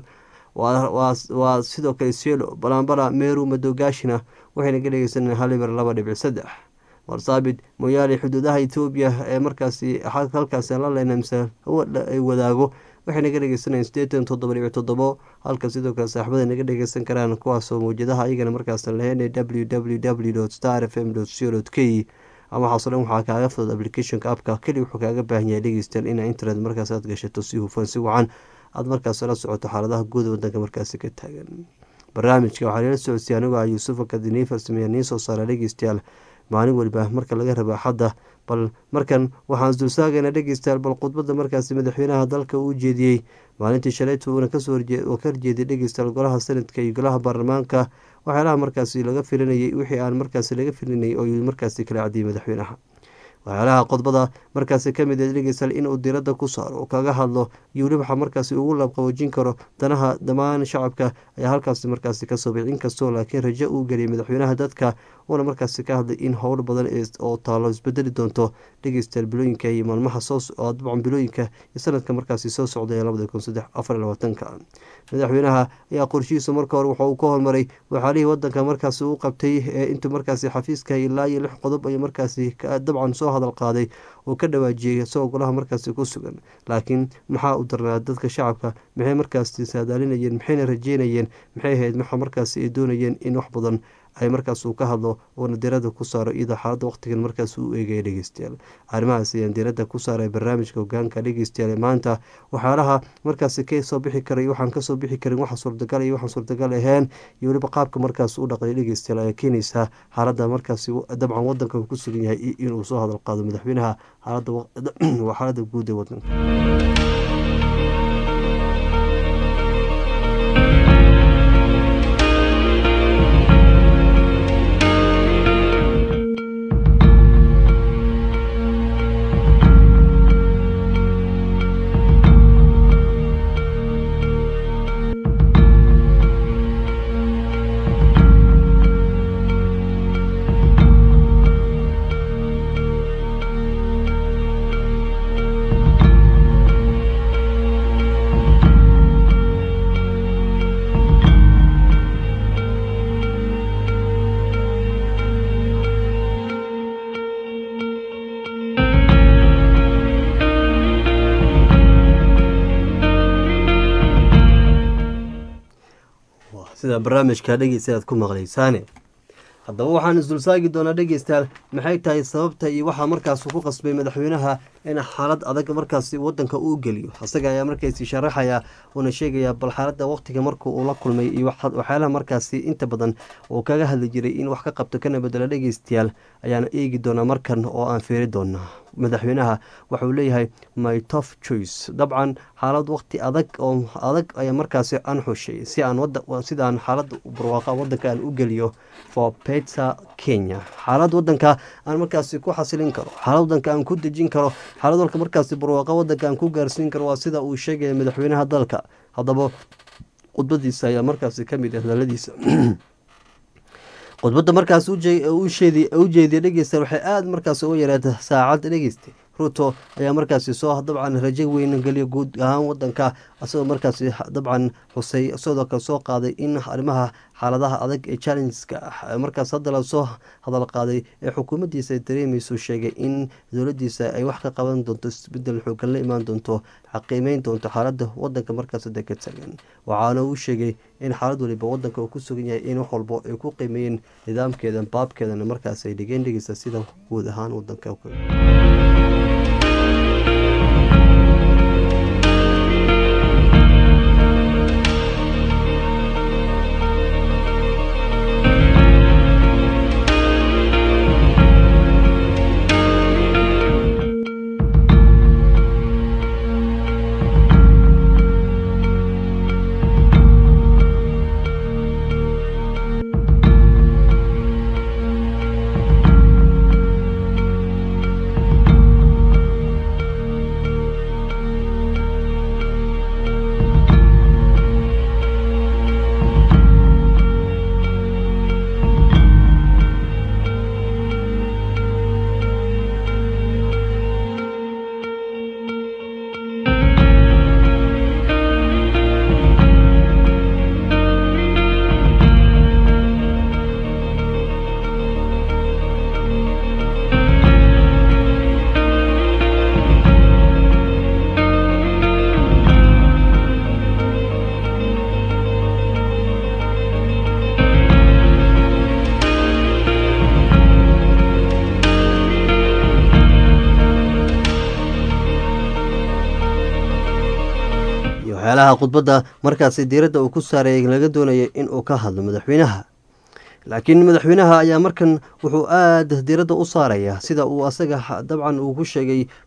waa sidoo kale sielo balambala meru madogaashina waxay naga dhegeysanayaan hal ibir laba dhibic saddex warsaabit mooyaale xuduudaha etoobiya ee markaasi halkaasi la leynamsa ay wadaago waxay naga dhegeysanayaan sideetan toddoba dhibic toddobo halka sidoo kale saaxiibada naga dhegeysan karaan kuwaasoo mawjadaha ayagana markaas laheynay w w w dot star f m dot co dot k ama waxaaso dhan waxaa kaaga fudud applicationka apka keli wuxuu kaaga baahan yahay dhegeystayaal inaa internet markaas aad gashato si hufan si wacan aada markaas la socoto xaaladaha guud wadanka markaasi ka taagan barnaamijka waxaa lala socodsiya anigoo ah yuusufa kadini farsameeya niin soo saara dhegeystayaal maalin weliba marka laga raba axadda bal markan waxaan isdulsaagayna dhegeystayaal bal khudbadda markaasi madaxweynaha dalka uu jeediyey maalintii shalayta uuna kasoo ka horjeeday dhegeystayaal golaha sanadka iyo golaha baarlamaanka waxyaalaha markaasi laga filinayay wixii aan markaasi laga filinayay oo markaasi kala cadiyay madaxweynaha waxyaalaha qodbada markaasi kamid ah dhegeystayaal inuu diirada ku saaro kaga hadlo iyo weli waxaa markaasi ugu laabqaboojin karo danaha dhammaan shacabka ayaa halkaasi markaasi kasoo bixi inkastoo laakiin rajo uu geliyay madaxweynaha dadka uuna markaasi ka hadlay in howl badan oo taalo isbedeli doonto dhegeystayaal bilooyinka iyo maalmaha soo dabcan bilooyinka iyo sanadka markaasi soo socday ee labada kun saddex afar iyo labaatanka madaxweynaha ayaa qorshihiisa marka hore waxa uu ka hormaray waxaalihii wadanka markaasi u qabtay ee intuu markaasi xafiiska ilaa iyo lix qodob ayuu markaasi dabcan soo hadal qaaday oo ka dhawaajiyey isagoo golaha markaasi ku sugan laakiin maxaa u darnaa dadka shacabka maxay markaasi saadaalinayeen maxayna rajeynayeen maxay ahayd maxa markaasi ay doonayeen in wax badan ay markaas uu ka hadlo oona diirada ku saaro iyadoo xaaladda waqtigan markaas uu eegaya dhegeystayaal arrimahaas ayaan diirada ku saaray barnaamijka hogaanka dhegeystayaal maanta waxyaalaha markaasi ka soo bixi karay waxaan kasoo bixi karin waxa suurtagal iyo waxaan suurtagal ahayn iyo weliba qaabka markaas u dhaqay dhegeystayaal ayaa keenaysaa xaaladda markaasi dabcan wadanka uu ku sugan yahay inuu soo hadal qaado madaxweynaha xaaladda waa xaaladda guud ee wadanka. sida barnaamijka dhegeysta aad ku maqlaysaane haddaba waxaan isdulsaagi doonaa dhegeystayaal maxay tahay sababta iyo waxaa markaas ku qasbay madaxweynaha in xaalad adag markaasi wadanka uu geliyo isaga ayaa markaasi sharaxaya uuna sheegaya bal xaaladda waqtiga markuu uu la kulmay iyo waxyaalaha markaasi inta badan uu kaga hadli jiray in wax ka qabto kana bedelo dhegeystayaal ayaan eegi doonaa markan oo aan fiiri doonaa madaxweynaha waxauu leeyahay my tough choice dabcan xaalad waqti adag oo adag ayaa markaasi aan xushay si aan sidaan xaalada barwaaqa wadanka aan u geliyo for peta kenya xaalad wadanka aan markaasi ku xasilin karo xaalad wadanka aan ku dejin karo xaalad walka markaasi barwaaqa wadanka aan ku gaarsiin karo waa sida uu sheegaya madaxweynaha dalka haddaba khudbadiisa ayaa markaasi kamid ah hadaladiisa khudbadda markaas u jeediya dhegeysta waxay aada markaas uga yareeta saacad dhegeysta ruto ayaa markaasi soo dabcan rajo weyn geliya guud ahaan wadanka isagoo markaasi dabcan xusay sidoo kale soo qaaday in arrimaha xaaladaha adag ee challengeska ah markaas hadda la soo hadal qaaday ee xukuumaddiisa dareemaysu sheegay in dowladdiisa ay wax ka qaban doonto isbedel xoogan la imaan doonto xaqiimeyn doonto xaaladda wadanka markaas hadda ka tagan waxaana uu sheegay in xaalad waliba wadanka uu ku sugan yahay in wax walbo ay ku qiimeeyeen nidaamkeeda baabkeedana markaas ay dhigeen dhegeysta sida guud ahaan wadanka waxyaalaha khudbadda markaasi diiradda uu ku saareeyay laga doonayay in uu ka hadlo madaxweynaha laakiin madaxweynaha ayaa markan wuxuu aada diiradda u saaraya sida uu asaga dabcan uu ku sheegay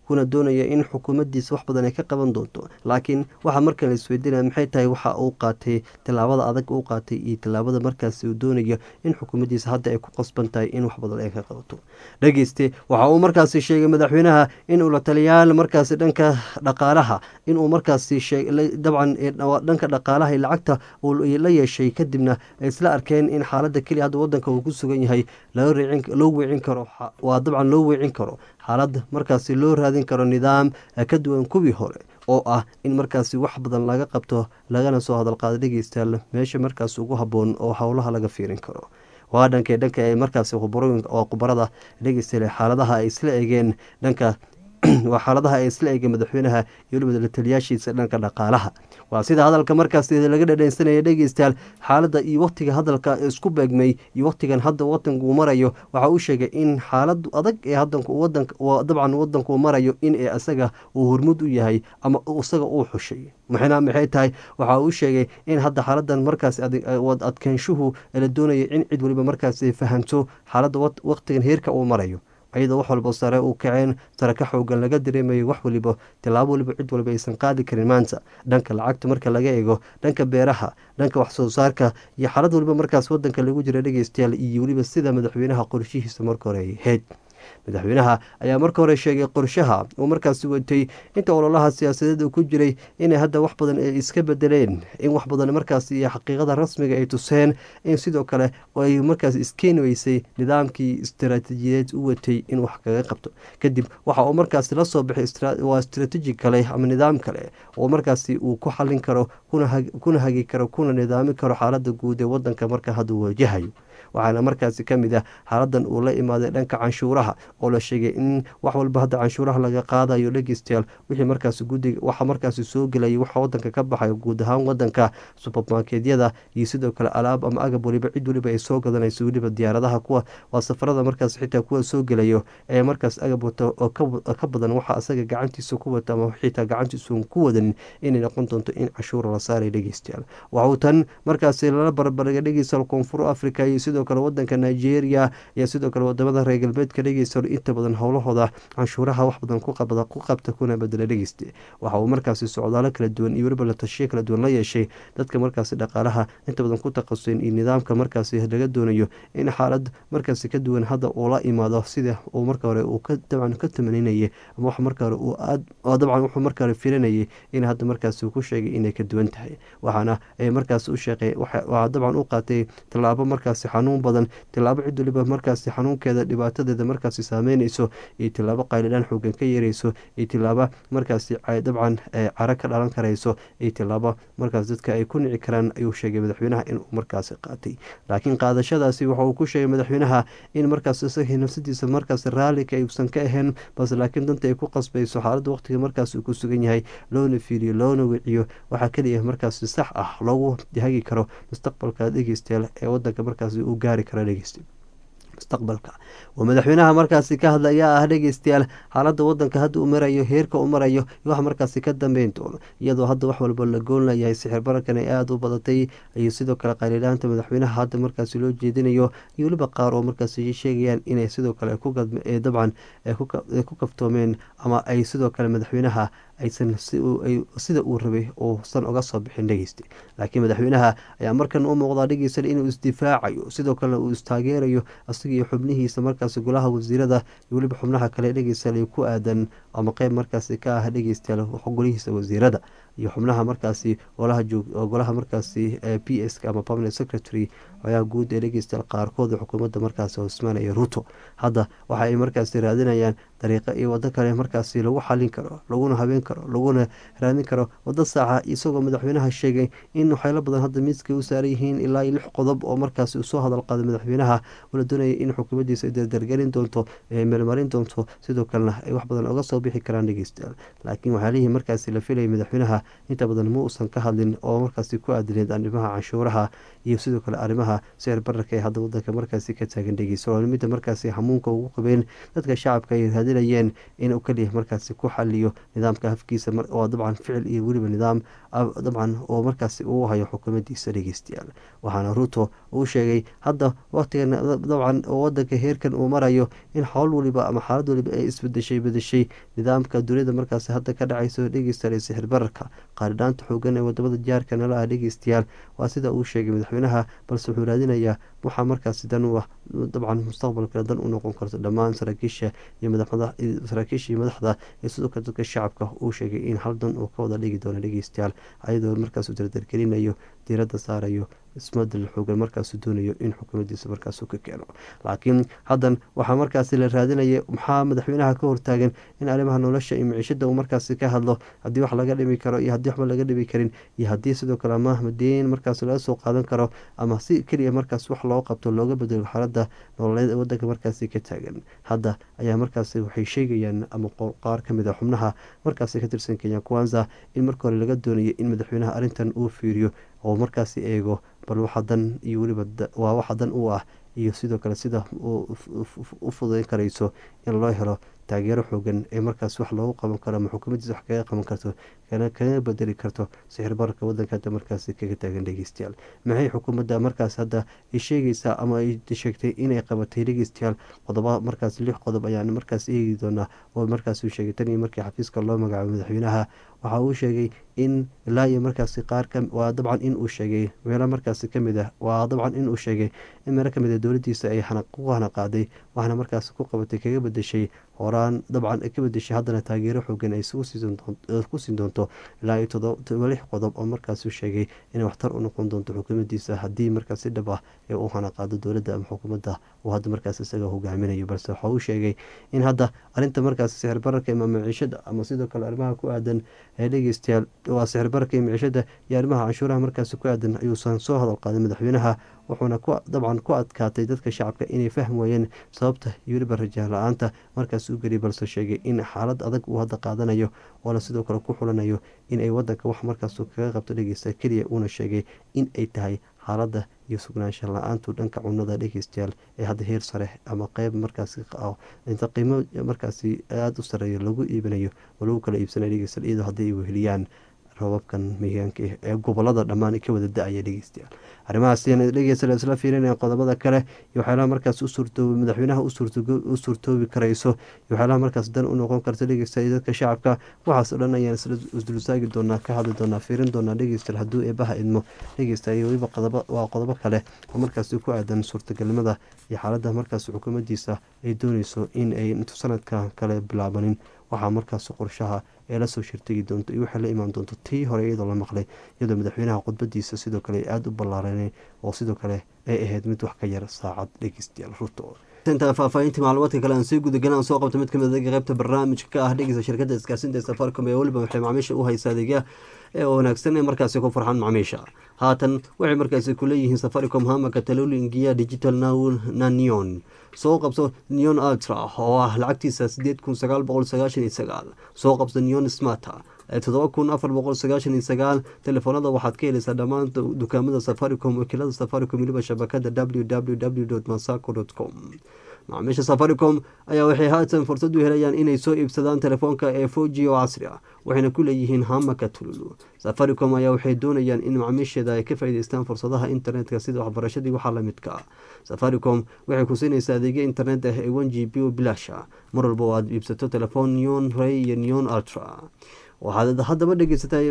kuna doonaya in xukuumaddiisa wax badan ay ka qaban doonto. laakiin waxaa markan la isweydiinaya maxay tahay waxa uu qaatay tillaabada adag uu qaatay iyo tillaabada markaasi uu doonayo in xukuumaddiisa hadda ay ku qasban tahay in wax badan ay ka qabato. dhegeyste waxa uu markaasi sheegay madaxweynaha inuu la taliyaal markaasi dhanka dhaqaalaha inuu markaasi dabcan dhanka dhaqaalaha iyo lacagta uu la yeeshay kadibna ay isla arkeen in xaaladda keliya hadda wadanka uu ku sugan yahay loo weecin karo waa dabcan loo weecin karo xaalad markaasi loo raadin karo nidaam ka duwan kuwii hore oo ah in markaasi wax badan laga qabto lagana soo hadalqaado dhegeystayaal meesha markaas ugu habboon oo howlaha laga fiirin karo. waa dhankee dhanka ay markaasi khubarada dhegeystayaal xaaladaha ay isla egeen dhanka waa xaaladaha ay isla eegeen madaxweynaha iyo weliba la taliyaashiisa dhanka dhaqaalaha. waa sida hadalka markaas laga dhadheensanaya dhegeystayaal xaaladda iyo waqtiga hadalka isku beegmay iyo waqtigan hadda wadanku marayo waxa uu sheegay in xaalad adag ee hadanku wadanka dabcan wadanku marayo in isaga uu hormud u yahay ama isaga uu xushay. maxayna maxay tahay waxa uu sheegay in hadda xaaladan markaas adkaanshuhu la doonayo in cid waliba markaas fahanto xaaladda waqtigan heerka uu marayo ayadoo wax walba sare uu kaceen sare ka xoogan laga dareemayo wax waliba tilaabo waliba cid waliba aysan qaadi karin maanta dhanka lacagta marka laga eego dhanka beeraha dhanka wax soo saarka iyo xaalad waliba markaas wadanka lagu jira dhegeystayaal iyo weliba sida madaxweynaha qorshihiisa marka hore ay ahayd. madaxweynaha ayaa marka hore sheegay qorshaha uu markaasi watay inta ololaha siyaasadeed uu ku jiray inay hadda wax badan ay iska bedeleen in wax badan markaasi iyo xaqiiqada rasmiga ay tuseen in sidoo kale ay markaas iskeeni weysay nidaamkii istaraatiijiyadeed u watay in wax kaga qabto. kadib waxa uu markaasi la soo baxay waa istaraatiiji kale ama nidaam kale oo markaasi uu ku xallin karo kuna hagi karo kuna nidaami karo xaaladda guud ee wadanka marka hadda uu wajahayo. waxaana markaasi ka mid ah xaaladan uu la imaaday dhanka canshuuraha oo la sheegay in wax walba hadda canshuuraha laga qaadayo dhegeystayaal wixii markaasi gudiga waxa markaasi soo gelaya waxa wadanka ka baxayo guud ahaan wadanka supermarketyada iyo sidoo kale alaab ama agab waliba cid waliba ay soo gadanayso weliba diyaaradaha kuwa waa safarada markaas xitaa kuwa soo gelayo ee markaas agab wata oo ka badan waxa asaga gacantiisa ku wata ama xitaa gacantiisa ku wadanin inay noqon doonto in canshuura la saaray dhegeystayaal. waxuu tan markaasi lala barbardhigay dhegeystayaal koonfur africa iyo sidoo kale wadanka nigeria iyo sidoo kale wadamada reer galbeedka dhegeystayaal inta badan howlahooda canshuuraha wax badan ku qabta kuna bedela dhegeyste. waxa uu markaasi socdaalo kala duwan iyo weliba la tashiyo kala duwan la yeeshay dadka markaasi dhaqaalaha inta badan ku takhasuseen iyo nidaamka markaasi laga doonayo in xaalad markaasi ka duwan hadda uu la imaado sida uu marka hore uu dabcan ka tamaninayay ama wax marka hore uu aad dabcan wuxuu marka hore filanayay in hadda markaasi uu ku sheegay inay ka duwan tahay. waxaana ay markaasi u sheeqay waxa dabcan u qaatay tallaabo markaasi xanuun badan tilaabo cid waliba markaasi xanuunkeeda dhibaatadeeda markaasi saameynayso iyo tilaabo qaylidhaan xoogan ka yeerayso iyo tilaabo markaasi dabcan cara ka dhalan karayso iyo tilaabo markaas dadka ay ku nici karaan ayuu sheegay madaxweynaha inuu markaasi qaatay. laakiin qaadashadaasi waxa uu ku sheegay madaxweynaha in markaas isagii nafsadiisa markaasi raallika ayuusan ka ahayn balse laakiin danta ay ku qasbayso xaaladda waqtiga markaas uu ku sugan yahay loona fiiriyo loona wiciyo waxaa keliya markaasi sax ah loogu hagi karo mustaqbalka dhegeystayaal ee wadanka markaasi uu gaari kara dhegeysta mustaqbalka. oo madaxweynaha markaasi ka hadla ayaa ah dhegeystayaal xaaladda wadanka hadda uu marayo heerka uu marayo wax markaasi ka dambeyn doono iyadoo hadda wax walba la goon layahay sixir barakan ay aada u badatay iyo sidoo kale qaylilaanta madaxweynaha hadda markaasi loo jeedinayo iyo weliba qaar oo markaasi sheegayaan inay sidoo kale dabcan ku kaftoomeen ama ay sidoo kale madaxweynaha aysan sida uu rabay uusan uga soo bixin dhegeysta. laakiin madaxweynaha ayaa markan u muuqdaa dhegeysta inuu isdifaacayo sidoo kalena uu istaageerayo isaga iyo xubnihiisa markaasi golaha wasiirada iyo weliba xubnaha kale dhegeystayaal ku aadan ama qeyb markaasi ka ah dhegeystayaal golihiisa wasiirada iyo xubnaha markaasi golaha joog golaha markaasi p s ama permanent secretary ayaa guud ee dhegeystayaal qaarkood xukuumadda markaasi hosmaanaya ruto hadda waxa ay markaasi raadinayaan dariiqo iyo wado kale markaasi lagu xalin karo laguna habeen karo laguna raadin karo wado saaca isagoo madaxweynaha sheegay in waxyaalo badan hadda miiska u saaran yihiin ilaa iyo lix qodob oo markaasi usoo hadal qaaday madaxweynaha oo la doonayay in xukuumaddiisa dardargelin doonto meelmarin doonto sidoo kalena ay wax badan uga soo bixi karaan dhegeystayaal. laakiin waxyaalihii markaasi la filayay madaxweynaha inta badan ma uusan ka hadlin oo markaasi ku aadineed arrimaha canshuuraha iyo sidoo kale arrimaha sicir bararka ee hadda wadanka markaasi ka taagan dhegeyso mida markaasi hamuunka ugu qabeen dadka shacabka ay raadinayeen inuu kaliya markaasi ku xaliyo nidaamka hafkiisa oo dabcan ficil iyo weliba nidaam dabcan oo markaasi uu hayo xukuumadiisa dhegeystayaal waxaana ruto uu sheegay hadda waqtigan dabcan oo wadanka heerkan uu marayo in xowl waliba ama xaalad waliba ay isbedeshay bedeshay nidaamka duniyada markaasi hadda ka dhacayso dhegeystayaal sixir bararka qaaridhaanta xoogan ee wadamada jaarka nala ah dhegeystayaal waa sida uu sheegay madaxweynaha balse wuxuu raadinayaa waxaa markaasi dan u ah dabcan mustaqbalka dan u noqon karto dhammaan saraakiisha iyo saraakiisha iyo madaxda iyo sidoo kale dadka shacabka uu sheegay in hal dan uu ka wada dhigi doono dhegeystayaal ayadoo markaas uu dardargelinayo diiradda saarayo ismadal xoogan markaasuu doonayo in xukuumadiisa markaasuu ka keeno laakiin haddan waxaa markaasi la raadinaya maxaa madaxweynaha ka hortaagan in arrimaha nolosha iyo miciishada uu markaasi ka hadlo haddii wax laga dhimi karo iyo haddii waxba laga dhimi karin iyo haddii sidoo kale ama madeen markaas laga soo qaadan karo ama si keliya markaas wax loo qabto looga bedelo xaaladda nololeed ee wadanka markaasi ka taagan hadda ayaa markaasi waxay sheegayaan ama qaar ka mid a xubnaha markaasi ka tirsan kenya kwanza in marka hore laga doonayo in madaxweynaha arrintan uu fiiriyo oo markaasi eego bal waxa dan iyo weliba waa waxa dan u ah iyo sidoo kale sida u fududeyn karayso in loo helo taageero xoogan ee markaas wax loogu qaban karo ama xukuumaddiisa wax kaga qaban karto kana bedeli karto sixir bararka wadanka hadda markaasi kaga taagan dhegeystayaal maxay xukuumadda markaas hadda ay sheegaysaa ama ay sheegtay inay qabatay dhegeystayaal qodoba markaas lix qodob ayaan markaas eegi doonaa oo markaasuu sheegay tan iyo markii xafiiska loo magacaabo madaxweynaha waxa uu sheegay in ilaa iyo markaasi qaar ka waa dabcan in uu sheegay meelo markaasi kamid ah waa dabcan in uu sheegay in meelo kamid a dowladiisa ay ku hana qaaday waxaana markaasi ku qabatay kaga bedeshay horaan dabcan ka bedeshay haddana taageero xoogan ay ku siin doonto ilaa iyo todoba lix qodob oo markaasuu sheegay inay waxtar u noqon doonto xukuumadiisa haddii markaas si dhab ah ee u hana qaado dowladda ama xukuumadda uu hadda markaas isaga hogaaminayo balse waxa uu sheegay in hadda arrinta markaas sixir bararka ama maciishada ama sidoo kale arrimaha ku aadan ee dhegeystayaal waa sixir bararka iyo maciishada iyo arrimaha canshuuraha markaasi ku aadan ayuusan soo hadal qaaday madaxweynaha wuxuuna dabcan ku adkaatay dadka shacabka inay fahmi waayeen sababta iyo weliba rajah la-aanta markaas u geliy balse sheegay in xaalad adag uu hadda qaadanayo oona sidoo kale ku xulanayo in ay wadanka wax markaasu kaga qabto dhegeysta keliya uuna sheegay in ay tahay xaaladda iyo sugnaansha la-aantu dhanka cunada dhegeystayaal ee hadda heer sare ama qeyb markaasi inta qiimo markaasi aada u sareeyo lagu iibinayo oo lagu kala iibsanay dhegeystayaal iyadoo haddii ay weheliyaan robabkan mihigaanka ee gobolada dhammaan ka wada da-aya dhegeystayaal arrimahaas dhegeysta isla fiirinaya qodobada kale iyo waxyaalaha markaas u suurtoobi madaxweynaha u suurtoobi karayso iyo waxyaalaha markaas dan u noqon karta dhegeysta iyo dadka shacabka waxaas o dhan ayaan isla isdulsaagi doonaa ka hadli doonaa fiirin doonaa dhegeystayaal hadduu eebaha idmo dhegeysta iyo weliba qodobo waa qodobo kale oo markaasi ku aadan suurtagalnimada iyo xaaladda markaas xukuumaddiisa ay dooneyso in ay intu sanadka kale bilaabanin waxaa markaas qorshaha ee lasoo shirtagi doonto iyo waxay la imaan doonto tii hore iyadoo la maqlay iyadoo madaxweynaha khudbadiisa sidoo kale ay aada u ballaaraneen oo sidoo kale ay ahayd mid wax ka yar saacad dhegeystayaal ruto inta faahfaahintii macluumaadka kale aan sii gudagalay aan soo qabto mid kamid adeega qaybta barnaamijka ka ah dhegeysta shirkadda isgaarsiinta safaricom ee weliba waxay macaamiisha u haysa adeegya ee wanaagsan ee markaasi ku farxaan macaamiisha haatan waxay markaasi ku leeyihiin safaricom hama kataloli ingiya digital nanion soo qabso neon ultra oo ah lacagtiisa sideed kun sagaal boqol sagaashan iyo sagaal soo qabso neon smarta todoba kun afar boqol sagaashan iyo sagaal telefoonada waxaad ka helaysaa dhammaan dukaamada safaricom wakiilada safaricom weliba shabakada w w w masaco com macaamiisha safaricom ayaa waxay haatan fursad u helayaan inay soo iibsadaan telefoonka ee four g oo casri ah waxayna ku leeyihiin hamaka tululu safaricom ayaa waxay doonayaan in macaamiisheeda ay ka faa'iideystaan fursadaha internetka sida waxbarashadii waxaa la midka ah safaricom waxay ku siinaysaa adeegyo internet ah ee one g b oo bilaash ah mar walba oo aad iibsato telefoon neon ray iyo neon ultra waxaad haddaba dhegeysatay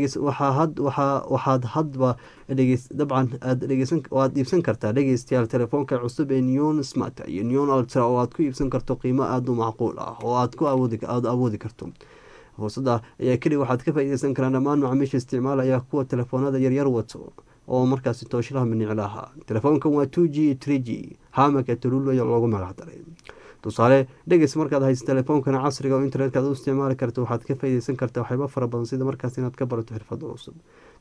waxaad hadba dabcan aad iibsan kartaa dhegeystayaal telefoonka cusub ee neon smart iyo neon ultra oo aad ku iibsan karto qiimo aada u macquul ah oo aad ku aada awoodi karto fursada ayaa keliya waxaad ka faa'iideysan karaan dhammaan macaamiisha isticmaalaya kuwa telefoonada yaryar wato oo markaasi tooshlaha miniclaha telefoonkan waa two g three g hamaka tululu ayaa loogu magac daray tusaale dhegeys markaad haysa telefoonkan casriga oo internetka aad u isticmaali karto waxaad ka faa'iideysan kartaa waxyaaba fara badan sida markaas inaad ka barato xirfado cusub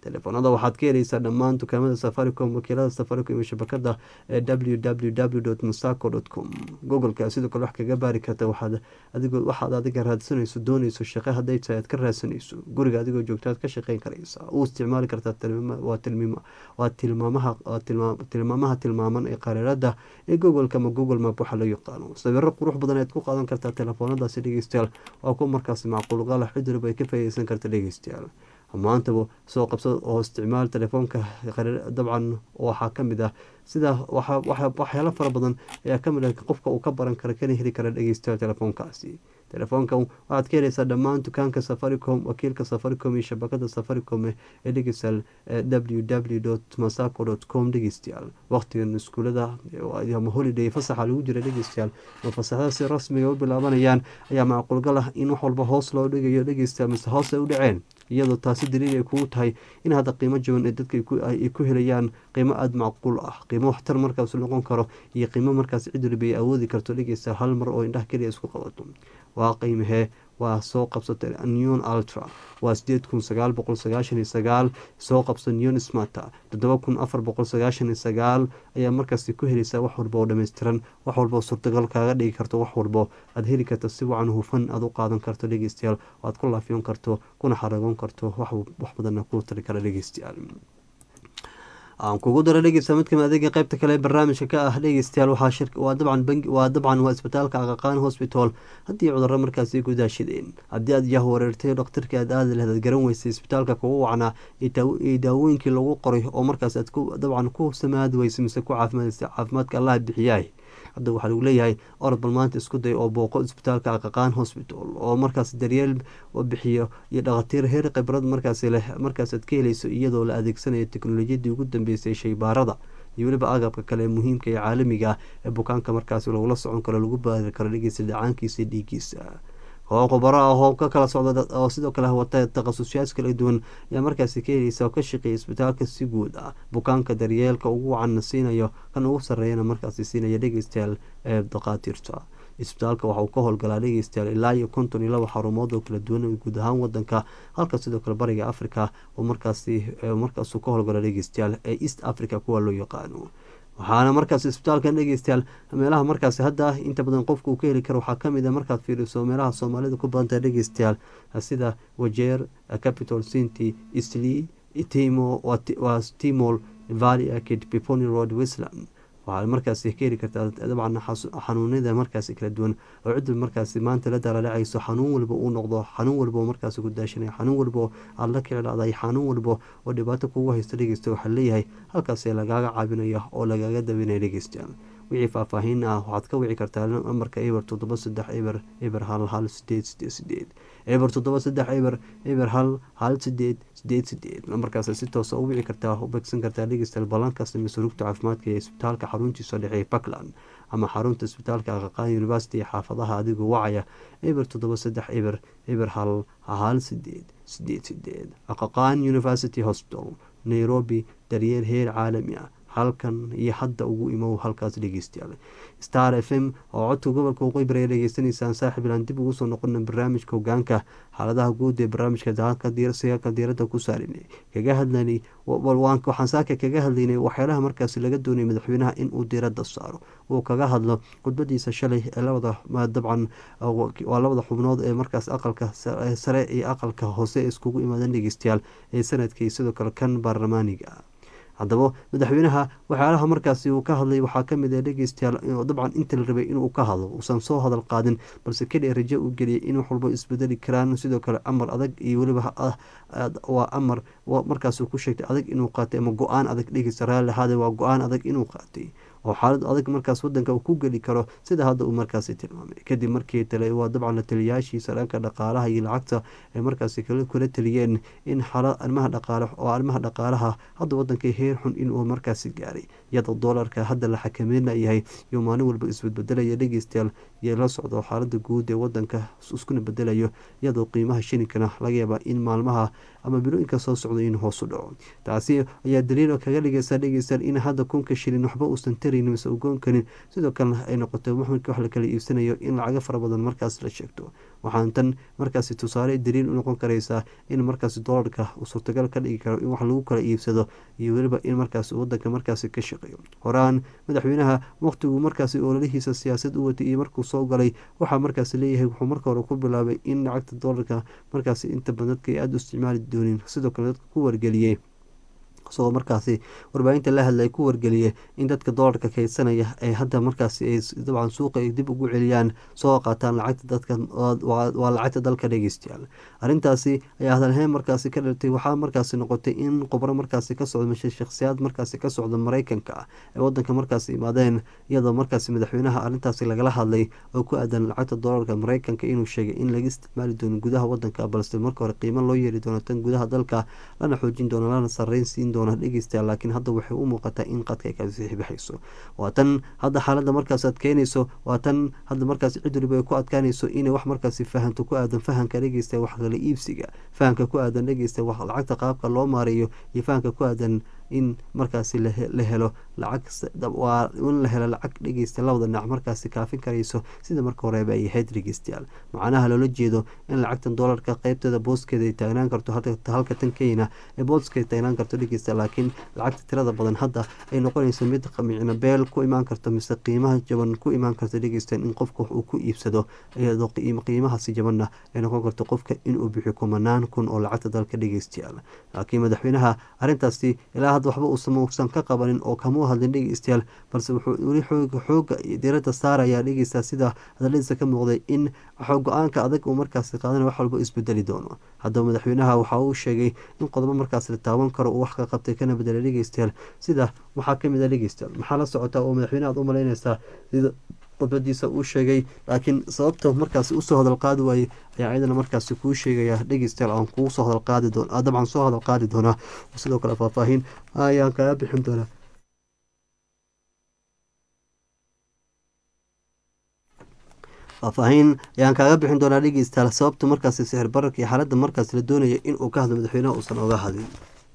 telefoonada waxaad ka heleysaa dhammaan dukaamada safaricom, wakiilada safaricom iyo shabakada w w w dot masaco dot com. googoleka sidoo kale wax kaga baari karta waxaad adigoo waxaad adiga raadsanayso doonayso shaqo hadday tahay aad ka raadsanayso guriga adigoo joogtaad ka shaqeyn karaysaa. u isticmaali kartaa waa waa tilmaamaha tilmaamaha tilmaaman ee qariirada ee googolka ama google map waxa loo yaqaano. sawiro qurux badan ayaad ku qaadan kartaa telefoonadaasi dhegeystayaal, waa ku markaasi macquul galah cid waliba ay ka faa'iideysan karta dhegeystayaal. maantaba soo qabsad oo isticmaal telefoonka dabcan waxaa kamid ah sida waxyaalo fara badan ayaa kamid ah qofka uu ka baran kara kana heli kara dhegeystayaal telefoonkaasi. telefoonka waxaad ka heleysaa dhammaan dukaanka safaricom, wakiilka safaricom iyo shabakada safaricom ee dhegeystayaal w w dot masaco dot com dhegeystayaal. waqtigan iskuulada ama holiday fasaxa lagu jira dhegeystayaal oo fasaxada si rasmiga u bilaabanayaan ayaa macquul gal ah in wax walba hoos loo dhigayo dhegeystayaal mise hoos ay u dhaceen, iyadoo taasi daliil ay kugu tahay in hadda qiimo jaban ee dadka ay ku helayaan qiimo aada macquul ah, qiimo waxtar markaas noqon karo iyo qiimo markaas cid waliba ay awoodi karto dhegeystayaal hal mar oo indhaha keliya isku qabato. waa qiimahee waa soo qabsatay neon ultra waa sideed kun sagaal boqol sagaashan iyo sagaal. soo qabso neon smarta toddoba kun afar boqol sagaashan iyo sagaal ayaa markaasi ku helaysaa wax walba oo dhammaystiran, wax walba oo suurtagal kaaga dhigi karto, wax walbo aad heli karto si wacan hufan aad u qaadan karto dhegeystayaal, oo aad ku laafiyon karto kuna xaragoon karto wax badanna kuu tari kara dhegeystayaal. aan kugu daro dhegeysta mid kamid adeega qaybta kale barnaamijka ka ah dhegeystayaal waa dabcan bangi waa dabcan waa isbitaalka Aqaqaan Hospital. haddii cudurro markaasi ku daashideen, haddii aad yahay wareertay dhakhtarka aad aadi lahayd garan weysay isbitaalka kugu wacnaa iyo daawooyinkii lagu qoray oo markaas aad ku dabcan ku samaad weysay mise ku caafimaadaysa caafimaadka Allah bixiyay. hadda waxaa lagu leeyahay orod bal maanta isku day oo booqo isbitaalka Aqaqaan Hospital oo markaas daryeel bixiyo iyo dhakhaatiir heer khibrad markaas leh markaas aad ka helayso iyadoo la adeegsanayo teknolojiyadii ugu dambeysay shaybaarada iyo weliba agabka kale muhiimka ee caalamiga ah ee bukaanka markaas lagula socon karo lagu baari karo dhegeysta dhacaankiisa dhiiggiisa. oo khubaro ah oo ka kala socda oo sidoo kale wata takhasusyaad kala duwan ayaa markaasi ka helaysa oo ka shaqeeya isbitaalka si guud ah bukaanka daryeelka ugu wacan siinayo kan ugu sarreeyana markaasi siinaya dhegeystayaal ee dhakhaatiirta. isbitaalka waxa uu ka howlgalaa dhegeystayaal ilaa iyo konton iyo laba xarumood oo kala duwan guud ahaan wadanka, halka sidoo kale bariga Afrika oo markaasi markaas uu ka howlgala dhegeystayaal ee East Africa kuwa loo yaqaano. waxaana markaas isbitaalkan dhegeystayaal meelaha markaas hadda inta badan qofka uu ka heli karo waxaa kamid ah markaad fiiriso meelaha Soomaalida ku badan tahay dhegeystayaal sida Wajeer, Capital City, Eastleigh, Timo waa Timol Valley Arcade, Peponi Road, Westland. waxaa markaasi ka heli kartaa dabcan xanuunada markaasi kala duwan oo cid markaasi maanta la daalacayso xanuun walba uu noqdo xanuun walba oo markaasi ku daashanay xanuun walba aad la kicilaaday xanuun walba oo dhibaato kugu haysta dhegeysta waxaa leeyahay halkaasi lagaaga caabinaya oo lagaaga dawinaya dhegeystayaal. wixii faahfaahin ah waxaad ka wici kartaa nambarka eber toddoba saddex eber eber hal hal sideed sideed sideed eber toddoba saddex eber eber hal hal sideed sideed sideed. nambarkaas si toos ah u wici kartaa u beegsan kartaa dhegeystayaal ballankaas masuuliyadda caafimaadka ee isbitaalka xaruntiisa dhexe ee Parkland ama xarunta isbitaalka Aqaqaan University ee xaafadaha adigoo wacaya eber toddoba saddex eber eber hal hal sideed sideed sideed. Aqaqaan University Hospital, Nairobi, daryeel heer caalami ah halkan iyo hadda ugu imow halkaas dhegeystayaal. Star F M oo codka gobolka Waqooyi Bari dhageysanaysaan saaxiib ilaan dib ugu soo noqona barnaamijka hogaanka xaaladaha guud ee barnaamijka daaqadka diirsiga diirada ku saarinay kaga hadlaynay walwaanka waxaan saaka kaga hadlaynay waxyaalaha markaas laga doonay madaxweynaha in uu diirada saaro oo kaga hadlo khudbadiisa shalay ee labada dabcan waa labada xubnood ee markaas aqalka sare iyo aqalka hoose iskugu imaadan dhegeystayaal ee sanadkii sidoo kale kan baarlamaaniga. haddaba madaxweynaha waxyaalaha markaasi uu ka hadlay waxaa kamid ah dhegeystayaal dabcan inta la rabay inuu ka hadlo uusan soo hadal qaadin balse keliya rajo u geliyay in wax walba isbedeli karaan. sidoo kale amar adag iyo weliba waa amar markaas ku sheegtay adag inuu qaatay ama go-aan adag dhegeysta raalli ahaade waa go-aan adag inuu qaatay oo xaalad adag markaas wadanka uu ku geli karo sida hadda uu markaasi tilmaamay kadib markii tale waa dabcan la taliyaashiisa dhanka dhaqaalaha iyo lacagta ay markaasi kula taliyeen in xaalad arrimaha dhaqaale oo arrimaha dhaqaalaha hadda wadanka heer xun inuu markaasi gaaray iyadoo doolarka hadda la xakameynaya iyo maalin walba isbedbedelaya dhegeystayaal iyo la socdo xaalada guud ee wadanka iskuna bedelayo iyadoo qiimaha shilinkana laga yaabaa in maalmaha ama bilooyinka soo socda in hoos u dhaco. taasi ayaa daliil kaga dhigaysa dhegeystayaal in hadda kunka shilin waxba uusan taraynin mise ugoon karin sidoo kalena ay noqotay markii wax la kala iibsanayo in lacaga fara badan markaas la sheegto waxaan tan markaasi tusaale daliil u noqon karaysaa in markaasi doolarka uu suurtagal ka dhigi karo in wax lagu kala iibsado iyo weliba in markaasi wadanka markaasi ka shaqeeyo. horaan madaxweynaha waqtigu markaasi ololihiisa siyaasad u watay iyo markuu soo galay waxaa markaasi leeyahay wuxuu marka hore ku bilaabay in lacagta doolarka markaasi inta badan dadka ay aada u isticmaali doonin, sidoo kale dadka ku wargeliyey isagoo markaasi warbaahinta la hadlay ku wargeliyay in dadka doolarka kaydsanaya ay hadda markaasi ay dabcan suuqa ay dib ugu celiyaan soo qaataan lacagta dadka waa lacagta dalka dhegeystayaal. arrintaasi ayaa hadalheyn markaasi ka dhaltay waxaa markaasi noqotay in khubaro markaasi ka socda mashe shakhsiyaad markaasi ka socda mareykanka ah ee wadanka markaasi imaadeen iyadoo markaasi madaxweynaha arrintaasi lagala hadlay oo ku aadan lacagta doolarka mareykanka inuu sheegay in laga isticmaali doono gudaha wadanka balse marka hore qiimo loo yeeri doono tan gudaha dalka lana xoojin doono lana sareyn siin doono dhegeystayaal. laakiin hadda waxay u muuqataa in qadka ay kasii baxayso, waa tan hadda xaaladda markaas aad keenayso, waa tan hadda markaasi cid waliba ay ku adkaanayso inay wax markaasi fahanto ku aadan fahanka dhegeysta wax kala iibsiga, fahanka ku aadan dhegeysta wax lacagta qaabka loo maareeyo iyo fahanka ku aadan in markaasi la helo lacag waa in la helo lacag dhegeysta labada dhinac markaasi kaafin karayso sida marka horeba ay ahayd dhegeystayaal. macnaha loola jeedo in lacagtan doolarka qeybteeda booskeeda ay taagnaan karto halka tan kenya ee booskeeda taagnaan karto dhegeysta, laakiin lacagta tirada badan hadda ay noqonayso mid micno beel ku imaan karto mise qiimaha jaban ku imaan karto dhegeysta in qofka uu ku iibsado iyadoo qiimahaasi jabanna ay noqon karto qofka inuu bixiyo kumanaan kun oo lacagta dalka dhegeystayaal. laakiin madaxweynaha arrintaasi ilaa hadda waxba uusan ka qabanin oo kamuu hadlin dhegeystayaal, balse wuxuu weli xooga xooga diiradda saarayaa dhegeysta sida hadaladiisa ka muuqday in go-aanka adag uu markaasi qaadana wax walba isbedeli doono. haddaba madaxweynaha waxa uu sheegay in qodobo markaas la taaban karo uu wax ka qabtay kana bedelay dhegeystayaal sida waxaa kamid a dhegeystayaal maxaa la socotaa oo madaxweynaha aad u malaynaysaa sida khudbadiisa uu sheegay, laakiin sababta markaasi usoo hadal qaadi waayey ayaa cidana markaasi kuu sheegaya dhegeystayaal aan kuu soo hadal qaadi doon dabcan soo hadal qaadi doonaa sidoo kale faahfaahin ayaan kaga bixin doonaa. faahfaahin ayaan kaaga bixin doonaa dhegeystayaal sababta markaasi sixir bararka iyo xaaladda markaasi la doonaya inuu ka hadlo madaxweynaha uusan oga hadlin.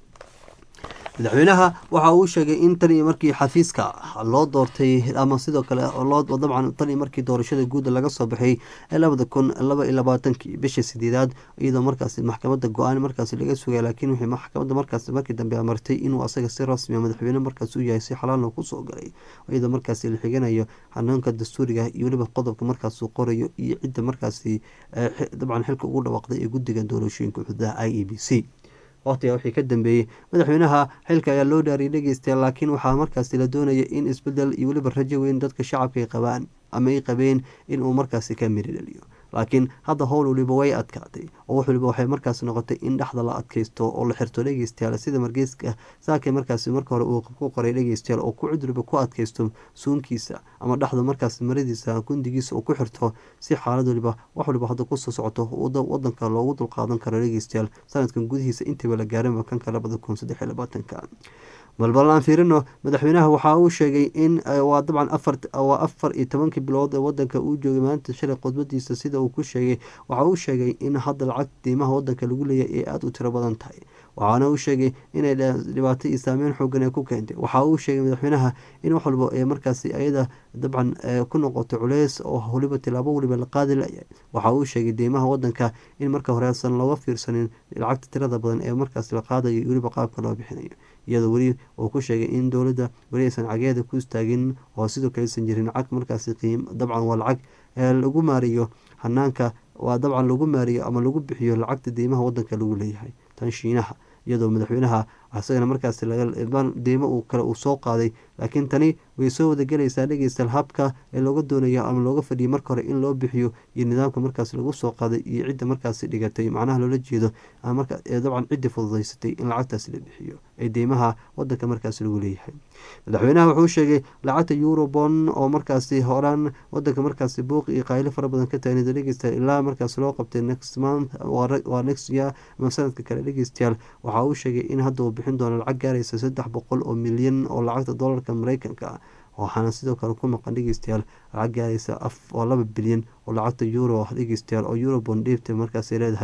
madaxweynaha waxa uu sheegay in tan iyo markii xafiiska loo doortay ama sidoo kale dabcan tan iyo markii doorashada guuda laga soo baxay ee labada kun laba iyo labaatankii bisha sideedaad iyadoo markaasi maxkamadda go-aan markaasi laga sugay, laakiin wixii maxkamadda markaasi markii dambe amartay inuu asaga si rasmiya madaxweyne markaas u yahay si xalaalna kusoo galay iyadoo markaasi la xiganayo xanuunka dastuuriga iyo weliba qodobka markaas uu qorayo iyo cidda markaasi dabcan xilka ugu dhawaaqday ee guddiga doorashooyinka xuduudaha i e b c. waqtiga wixii ka dambeeyey madaxweynaha xilka ayaa loo dhaariyay dhegeystayaal, laakiin waxaa markaasi la doonaya in isbedel iyo weliba rajo weyn dadka shacabka ay qabaan ama ay qabeen inuu markaasi ka miri dhaliyo. laakiin hadda howl waliba way adkaatay oo wax waliba waxay markaasi noqotay in dhexda la adkaysto oo la xirto dhegeystayaal sida margeyska saakay markaasi marka hore uu ku qoray dhegeystayaal oo ku cid waliba ku adkaysto suunkiisa ama dhexda markaasi maradiisa gundigiisa uu ku xirto si xaalad waliba wax waliba hadda kusoo socoto wadanka loogu dulqaadan karo dhegeystayaal sanadkan gudihiisa intaba la gaarin kanka labada kun saddex iyo labaatanka. balbal aan fiirino madaxweynaha waxa uu sheegay in waa dabcan waa afar iyo tobankii bilood ee wadanka uu joogay maalinta shalay khudbadiisa sida uu ku sheegay waxa uu sheegay in hadda lacag qiimaha wadanka lagu leeyahay ay aada u tiro badan tahay, waxaana uu sheegay inay dhibaato iyo saameyn xoogan ay ku keentay. waxa uu sheegay madaxweynaha in wax walba ee markaasi ayada dabcan ku noqoto culeys oo waliba tilaabo waliba la qaadi layahay. waxa uu sheegay deymaha wadanka in marka hore aysan looga fiirsanin lacagta tirada badan ee markaasi la qaadayo iyo weliba qaabka loo bixinayo, iyadoo weli uu ku sheegay in dowladda weli aysan cageeda ku istaagin oo sidoo kale aysan jirin lacag markaasi qiim dabcan waa lacag lagu maariyo hanaanka waa dabcan lagu maariyo ama lagu bixiyo lacagta deymaha wadanka lagu leeyahay tan shiinaha, iyadoo madaxweynaha asagana markaasi deymo uu kale uu soo qaaday. laakiin tani way soo wadagelaysaa dhegeystayaal habka ee looga doonayo ama looga fadhiyay marka hore in loo bixiyo iyo nidaamka markaasi lagu soo qaaday iyo cidda markaasi dhigatay macnaha loola jeedo dabcan ciddii fududaysatay in lacagtaasi la bixiyo ee deymaha wadanka markaasi lagu leeyahay. madaxweynaha wuxuu sheegay lacagta eurobon oo markaasi horaan wadanka markaasi buuq iyo qaaylo fara badan ka taagneed dhegeystayaal ilaa markaasi loo qabtay next month waa next year ama sanadka kale dhegeystayaal. waxa uu sheegay in hadda uu bixin doono lacag gaaraysa saddex boqol oo milyan oo lacagta doolarka mareykanka ah, waxaana sidoo kale ku maqan dhegeystayaal lacag gaaraysa oo laba bilyan oo lacagta euro dhegeystayaal oo eurobond dhiibta markaasi leedahay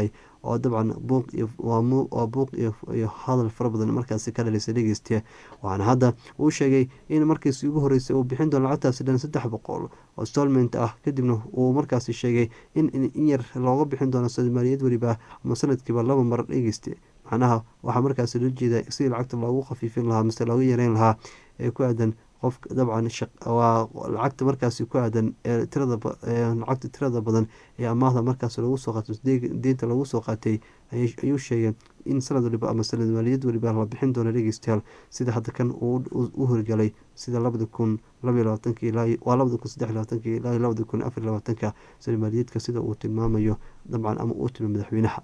oo dabcan buuq iyo waa buuq iyo hadal fara badan markaasi ka dhalisay dhegeystiya. waxaana hadda uu sheegay in markiisi ugu horeysay uu bixin doono lacagtaasi dhan saddex boqol oo installment ah, kadibna uu markaasi sheegay in in yar looga bixin doono maaliyad weliba ama sanadkiiba laba mar dhegeyste. macnaha waxaa markaasi loo jeedaa sidii lacagta loogu khafiifin lahaa mise looga yareyn lahaa ee ku aadan qof dabcan waa lacagta markaasi ku aadan ee tirada lacagta tirada badan ee amaahda markaasi lagu soo qaato deynta lagu soo qaatay ayuu sheegay in sanad waliba ama sanad maaliyad waliba la bixin doono dhegeystayaal sida hadda kan uu u horgalay sida labada kun labaiyo labaatanki waa labada kun saddex iyo labaatanki ilaa labada kun afar iyo labaatanka sanad maaliyaedka sida uu tilmaamayo dabcan ama uu tilmaamay madaxweynaha.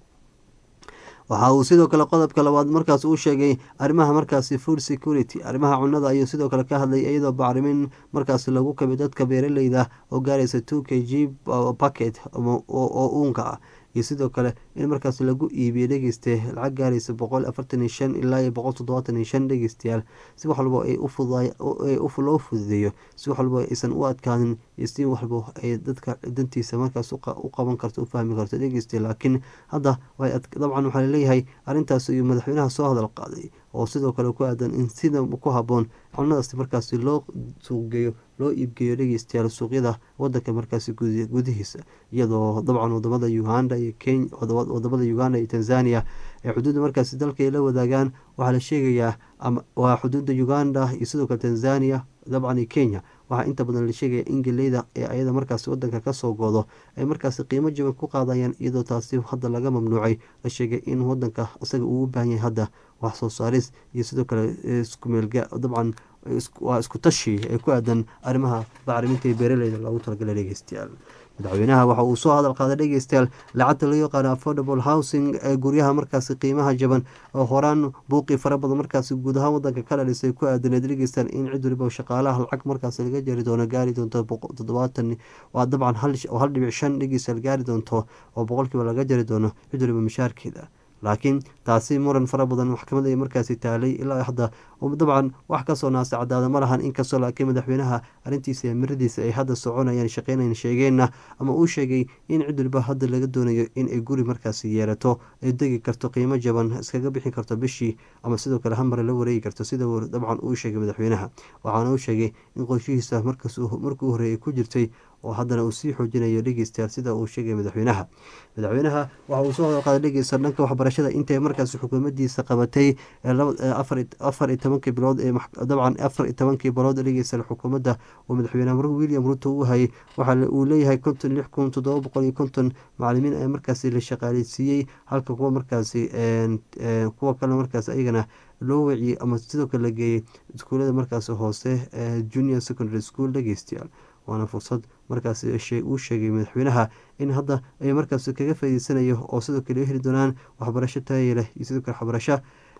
waxa uu sidoo kale qodobka labaad markaas uu sheegay arrimaha markaasi food security, arrimaha cunada ayuu sidoo kale ka hadlay iyadoo bacrimin markaasi lagu kabay dadka beeraleyda oo gaaraysa two k g packet oo uunka ah, iyo sidoo kale in markaas lagu iibiyo dhegeyste lacag gaaraysa boqol afartan iyo shan ilaa iyo boqol toddobaatan iyo shan dhegeystayaal si wax walba ay loo fududeeyo, si wax walba aysan u adkaanin iyo si waxba ay dadka dantiisa markaas u qaban karto u fahmi karto dhegeyste. laakiin hadda dabcan waxaa laleeyahay arrintaas iyo madaxweynaha soo hadal qaaday oo sidoo kale ku aadan in sida ku haboon cunadaasi markaasi loo suuqgeeyo loo iibgeeyo dhegeystayaal suuqyada wadanka markaasi gudihiisa, iyadoo dabcan wadamada uganda iyo kenya wadamada uganda iyo tanzania ee xuduudda markaasi dalka ay la wadaagaan. waxaa la sheegayaa waa xuduudda uganda iyo sidoo kale tanzania dabcan iyo kenya. waxaa inta badan la sheegaya in galeyda ee ayada markaasi wadanka kasoo goodo ay markaasi qiimo jaban ku qaadayaan, iyadoo taasi hadda laga mamnuucay. la sheegay in wadanka isaga uu u baahan yahay hadda wax soo saaris iyo sidoo kale iskumeelga dabcan waa isku tashi ee ku aadan arrimaha bacriminta ee beeraleyda loogu talagalay dhegeystayaal. madaxweynaha waxa uu soo hadal qaaday dhegeystayaal lacagta loo yaqaano affordable housing ee guryaha markaasi qiimaha jaban oo horaan buuqii fara badan markaasi guud ahaan wadanka ka dhalisay ku aadaneed dhegeystayaal in cid waliba shaqaalaha lacag markaasi laga jari doono gaari doonto toddobaatan waa dabcan hal dhibic shan dhegeystayaal gaari doonto oo boqolkiiba laga jari doono cid waliba mishaarkeeda. laakiin taasi muran fara badan maxkamada ay markaasi taalay ilaa hadda dabcan wax kasoo naasa cadaada ma lahan, inkastoo laakiin madaxweynaha arrintiisa iyo miradiisa ay hadda soconayaan shaqeynayan sheegeenna ama uu sheegay in cid waliba hadda laga doonayo in ay guri markaasi yeelato ay degi karto qiimo jaban iskaga bixi karto bishii ama sidoo kale hamare la wareegi karto sida dabcan uu sheegay madaxweynaha. waxaana uu sheegay in qorshihiisa markuu horeeyay ku jirtay oo haddana uu sii xoojinayo dhegeystayaal sida uu sheegay madaxweynaha. madaxweynaha waxa uu soo hadalqaaday dhegeysta dhanka waxbarashada intay markaasi xukuumadiisa qabatay afar iyo tobankii bilood ee dabcan afar iyo tobankii bilood dhegeystayaal xukuumadda oo madaxweyne william ruto uu hayay waxa uu leeyahay konton lix kun toddoba boqol iyo konton macalimiin ayaa markaasi la shaqaaleysiiyey, halka kuwa markaasi kuwa kale markaas ayagana loo waciyey ama sidoo kale la geeyey iskuulada markaasi hoose junior secondary school dhegeystayaal. waana fursad markaas uu sheegay madaxweynaha in hadda ay markaas kaga faa'iideysanayo oo sidoo kale heli doonaan waxbarasho tayo leh iyo sidoo kale waxbarasho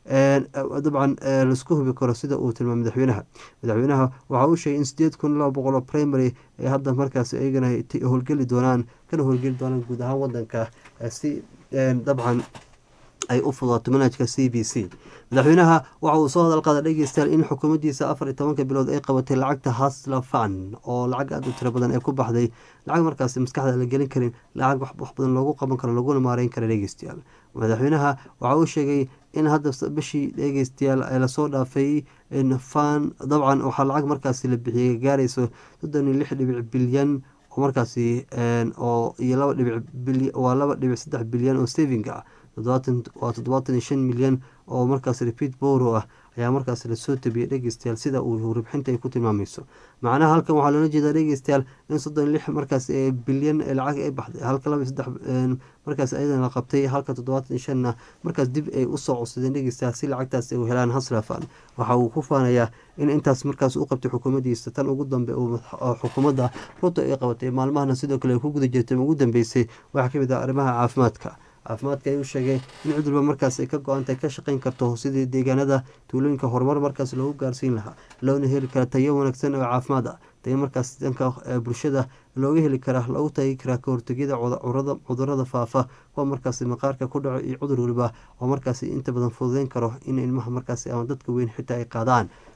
dabcan laisku hubi karo sida uu tilmaamay madaxweynaha. madaxweynaha waxa uu sheegay in sideed kun laba boqol oo primary ay hadda markaas ayagana howlgeli doonaan kana howlgeli doonaan guud ahaan wadanka si dabcan ay u fudaato manhajka c b c. madaxweynaha waxa uu soo hadal qaaday dhegeystayaal in xukuumaddiisa afar iyo tobanka bilood ay qabatay lacagta hasla fan oo lacag aada u tiro badan ee ku baxday, lacag markaasi maskaxda la gelin karin, lacag wax badan loogu qaban karo laguna maareyn kara dhegeystayaal. madaxweynaha waxa uu sheegay in hadda bishii dhegeystayaal ay lasoo dhaafay fan dabcan waxaa lacag markaasi la bixiyay gaarayso soddon iyo lix dhibic bilyan oo markaasi oo iyo laba dhibic waa laba dhibic saddex bilyan oo saving ah, waa toddobaatan iyo shan milyan oo markaas repeat boro ah ayaa markaas lasoo tabiyay dhegeystayaal sida uu ribxinta ay ku tilmaamayso. macnaha halkan waxaa loola jeedaa dhegeystayaal in soddon iyo lix markaas bilyan ee lacag ay baxday, halka laba iyo saddex markaas ayadana la qabtay, halka toddobaatan iyo shanna markaas dib ay usoo codsadeen dhegeystayaal si lacagtaas ay u helaan haslafan. waxa uu ku faanayaa in intaas markaas u qabtay xukuumaddiisa tan ugu dambe oo xukuumadda ruto ay qabatay maalmahana sidoo kale ku guda jirtay ugu dambeysay waxaa kamid ah arrimaha caafimaadka. caafimaadka ayuu sheegay in cid walba markaas ay ka go-antay ka shaqeyn karto sidii deegaanada tuulooyinka horumar markaas loogu gaarsiin lahaa, loona heli kara tayo wanaagsan oo caafimaad ah, tayo markaas danka bulshada looga heli karaa loogu taagi karaa ka hortegyada cudurada faafa kuwa markaasi maqaarka ku dhaco iyo cudur waliba oo markaasi inta badan fududeyn karo in ilmaha markaasi ama dadka weyn xitaa ay qaadaan.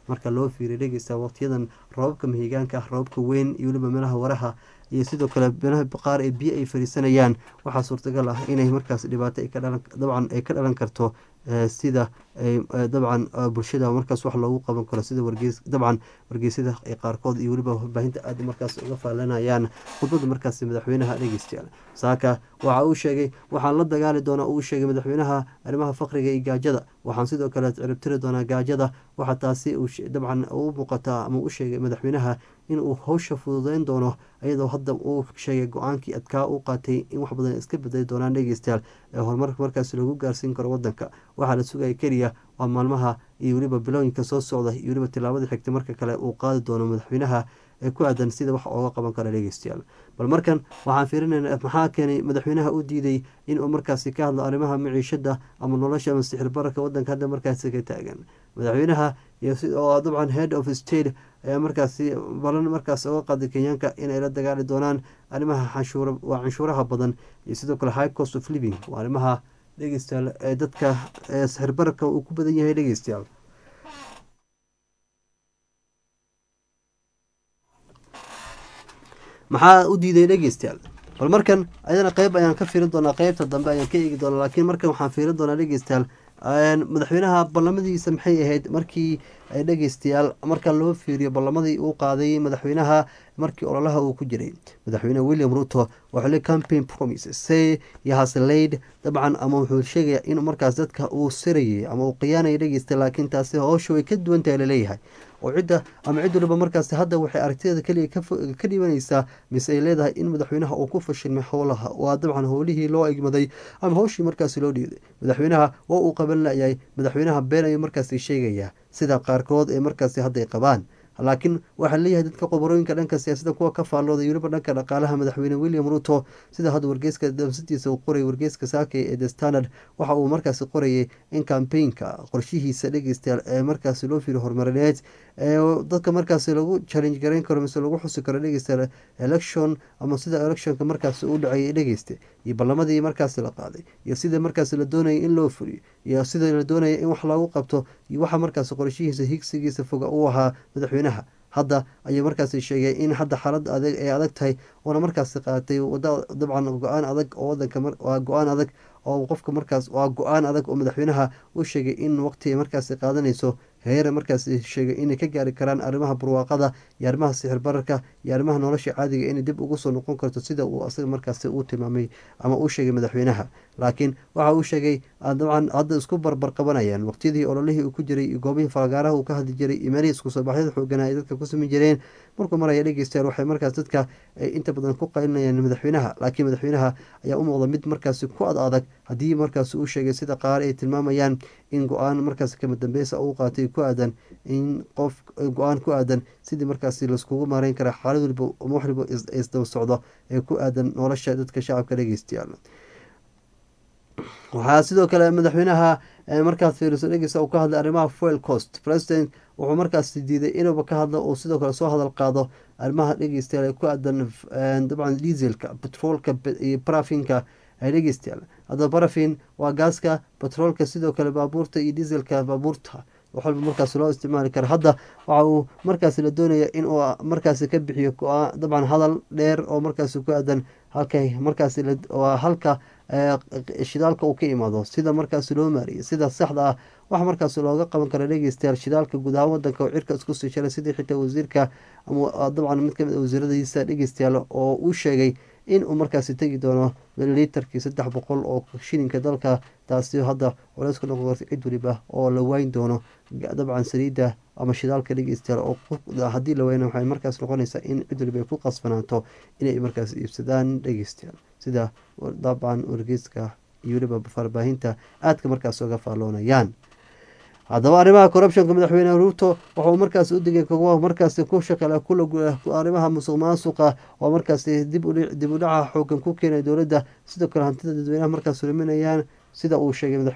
marka loo fiiriyo dhegeysta waqtiyadan roobabka mahigaanka ah roobabka weyn iyo weliba meelaha waraha iyo sidoo kale meelaha qaar ee biyo ay fariisanayaan waxaa suurtagal ah inay markaas dhibaato ay ka dhalan dabcan ay ka dhalan karto sida dabcan bulshada markaas wax loogu qaban karo sida wargeys dabcan wargeysyada qaarkood iyo weliba warbaahinta aada markaas uga faalanayaan khudbada markaas madaxweynaha dhegeystayaal saaka waxa uu sheegay waxaan la dagaali doonaa uu sheegay madaxweynaha arrimaha faqriga iyo gaajada waxaan sidoo kale ciribtiri doonaa gaajada waxaa taasi dabcan u muuqataa ama u sheegay madaxweynaha inuu howsha fududeyn doono iyadoo hadda uu sheegay go-aankii adkaa u qaatay in wax badan iska bedeli doonaan dhegeystayaal ee horumarka markaas lagu gaarsiin karo wadanka waxaa la sugaya keliya waa maalmaha iyo weliba bilooyinka soo socda iyo weliba tilaabada xigta marka kale uu qaadi doono madaxweynaha ee ku aadan sida wax ooga qaban kara dhegeystayaal bal markan waxaan fiirinayna maxaa keenay madaxweynaha u diiday inuu markaasi ka hadlo arrimaha maciishada ama nolosha ama sixir bararka wadanka hadda markaasi ka taagan madaxweynaha oo dabcan head of state ayaa markaasi balan markaas oga qaaday kenyaanka inay la dagaali doonaan arrimaha canshuura waa canshuuraha badan iyo sidoo kale high cost of living waa arrimaha dhegeystayaal ee dadka sixir bararka uu ku badan yahay dhegeystayaal maxaa u diiday dhegeystayaal bal markan ayadana qeyb ayaan ka fiirin doonaa qeybta dambe ayaan ka eegi doonaa laakiin markan waxaan fiirin doonaa dhegeystayaal madaxweynaha ballamadiisa maxay ahayd markii ay dhegeystayaal marka loo fiiriyo ballamadii uu qaaday madaxweynaha markii ololaha uu ku jiray madaxweyne william ruto wuxuu le campaign promises say has laid dabcan ama wuxuu sheegaya in markaas dadka uu sirayay ama uu khiyaanaya dhegeysta laakiin taasi howsha way ka duwan tahay laleeyahay oo cidda ama cid waliba markaas hadda waxay aragtideeda keliya ka dhibanaysaa mise ay leedahay in madaxweynaha uu ku fashilmay howlaha waa dabcan howlihii loo egmaday ama howshii markaasi loo dhiiday madaxweynaha waa uu qaban layahay madaxweynaha been ayuu markaasi sheegayaa sida qaarkood ee markaasi hadda ay qabaan laakiin waxaa leeyahay dadka qoborooyinka dhanka siyaasadda kuwa ka faallooday weliba dhanka dhaqaalaha madaxweyne william ruto sida hadda wargeyska damsadiisa uu qorayay wargeyska saakay ee the standard waxa uu markaasi qorayay in kambeynka qorshihiisa dhegeystayaal ee markaasi loo fiiriyo horumarineed ee dadka markaasi lagu challenge gareyn karo mise lagu xusi karo dhegeystayaal election ama sida electionka markaasi u dhacayay dhegeysta iyo ballamadii markaasi la qaaday iyo sida markaasi la doonayay in loo fuliyo iyo sida la doonaya in wax loogu qabto iyo waxa markaasi qorshihiisa higsigiisa foga uu ahaa madaxweynaha hadda ayuu markaasi sheegay in hadda xaalad adag ay adag tahay oona markaasi qaatay wada dabcan go-aan adag oo wadanka waa go-aan adag oo qofka markaas waa go-aan adag oo madaxweynaha u sheegay in waqti ay markaasi qaadanayso heere markaasi sheegay inay ka gaari karaan arrimaha barwaaqada iyo arrimaha sixir bararka iyo arrimaha nolosha caadiga inay dib ugu soo noqon karto sida uu asaga markaasi uu tilmaamay ama uu sheegay madaxweynaha laakiin waxa uu sheegay dabcan hadda isku barbar qabanayaan waqtiyadii ololihii uu ku jiray iyo goobihii falgaaraha uu ka hadli jiray iyo meelihii isku soo baxyada xooganaa ay dadka ku sami jireen markuu maraya dhegeystayaal waxay markaas dadka inta badan ku qaylinayaan madaxweynaha laakiin madaxweynaha ayaa u muuqda mid markaasi ku ad adag haddii markaasi uu sheegay sida qaar ay tilmaamayaan in go-aan markaasi kama dambeysa uu qaatay ku aadan in qof go-aan ku aadan sidii markaasi laiskugu maareyn kara xaalad waliba wax waliba isdaba socdo ee ku aadan nolosha dadka shacabka dhegeystayaal waxaa sidoo kale madaxweynaha markaad fiiriso dhegeysa uu ka hadlay arrimaha fuel cost president wuxuu markaasi diiday inuuba ka hadlo uu sidoo kale soo hadal qaado arrimaha dhegeystayaal ee ku aadan dabcan dieselka petroolka iyo barafinka ay dhegeystayaal hadda barafin waa gaaska batroolka sidoo kale baabuurta iyo dieselka baabuurta wax walba markaasi loo isticmaali kara hadda waxa uu markaasi la doonaya in uu markaasi ka bixiyo dabcan hadal dheer oo markaasi ku aadan halkay markaasi waa halka shidaalka uu ka imaado sida markaasi loo maariyay sida saxda ah wax markaasi looga qaban kara dhegeystayaal shidaalka guud ahaan wadanka oo cirka isku sii shalay sidii xitaa wasiirka ama dabcan mid kamid wasiiradiisa dhegeystayaal oo uu sheegay in uu markaasi tegi doono litarkii saddex boqol oo shilinka dalka taasi hadda culays ku noqon karta cid waliba oo la waayn doono dabcan saliidda ama shidaalka dhegeystayaal oo haddii la wayna waxay markaas noqonaysaa in cid waliba ay ku qasbanaato inay markaas iibsadaan dhegeystayaal sida dabcan wargeyska iyo weliba farbaahinta aadka markaas oga faalloonayaan haddaba arrimaha corruptionka madaxweyne ruto waxauu markaasi u digay kuwa markaasi ku shaqala arrimaha musuq maasuqa oo markaasi dib u dhaca xoogan ku keenay dowladda sidoo kale hantida dadweynaha markaas ruminayaan sida uu sheegay madaxweynaha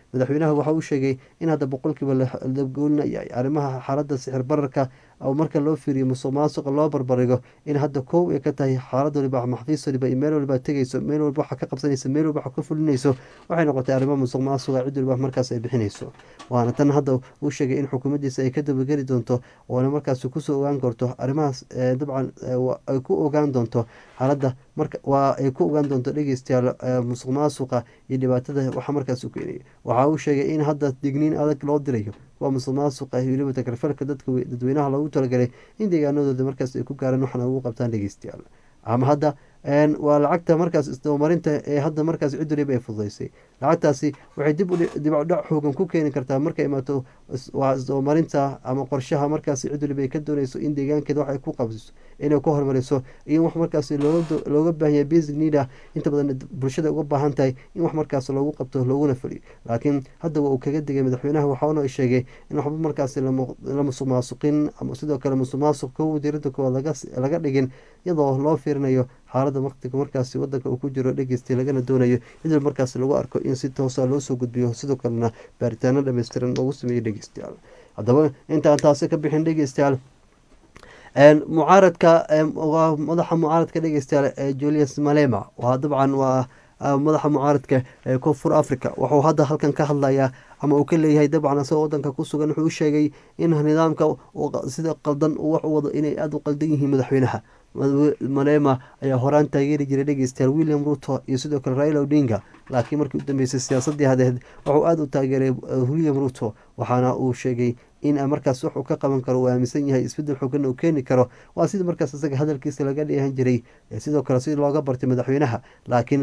madaxweynaha waxa uu sheegay in hadda boqolkiiba lagoolinayo arrimaha xaaladda sixir bararka oo marka loo fiiriyo musuq maasuqa loo barbarigo in hadda koow ay ka tahay xaalad waliba maxfiis waliba iyo meel waliba tegayso meel walba waxa ka qabsanaysa meel walba waxa ka fulinayso waxay noqotay arrimo musuq maasuqa cid waliba markaas ay bixinayso waana tan hadda uu sheegay in xukuumaddiisa ay ka dabageli doonto oona markaas kusoo ogaan karto arrimahaas dabcan ay ku ogaan doonto xaaladda marka waa ay ku ogaan doonto dhegeystayaal musuq maasuqa iyo dhibaatada waxa markaas u keenaya waxa uu sheegay in hadda digniin adag loo dirayo waa musuq maasuqa iyo weliba takarfalka dadka dadweynaha loogu talagalay in deegaanadooda markaas ay ku gaaraan waxna ugu qabtaan dhegeystayaal ama hadda waa lacagta markaas isdabamarinta ee hadda markaas cid waliba ay fududeysay lacagtaasi waxay dib dibcdhac xoogan ku keeni kartaa markay imaato waa isdabamarinta ama qorshaha markaas cid waliba ay ka doonayso in deegaankeeda wax ay ku qabsiso inay ku hormariso iyo wax markaas looga baahanya basic need ah inta badan bulshada uga baahan tahay in wax markaas loogu qabto looguna fuliyo laakiin hadda waa uu kaga digay madaxweynaha waxaana sheegay in waxba markaas la musuq maasuqin ama sidoo kale musuq maasuq kow diirada koowaad laga dhigin iyadoo loo fiirinayo xaalada waqtiga markaasi wadanka uu ku jiro dhegeystay lagana doonayo idil markaas lagu arko in si toosa loo soo gudbiyo sidoo kalena baaritaano dhammaystiran loogu sameeyo dhegeystayaal haddaba intaan taasi ka bixin dhegeystayaal mucaaradka waa madaxa mucaaradka dhegeystayaal julius malema waa dabcan waa madaxa mucaaradka ee koonfur africa wuxuu hadda halkan ka hadlayaa ama uu ka leeyahay dabcan asagoo wadanka ku sugan wuxuu u sheegay in nidaamka sida qaldan uu wax u wado inay aada u qaldan yihiin madaxweynaha malema ayaa horaan taageeri jiray dhegeystayaal william ruto iyo sidoo kale raila odinga laakiin markii u dambeysay siyaasadii hadeed wuxuu aada u taageeray william ruto waxaana uu sheegay in markaas wax uu ka qaban karo uu aaminsan yahay isbedel xoogan uu keeni karo waa sida markaas isaga hadalkiisa laga dheehan jiray sidoo kale si looga bartay madaxweynaha laakiin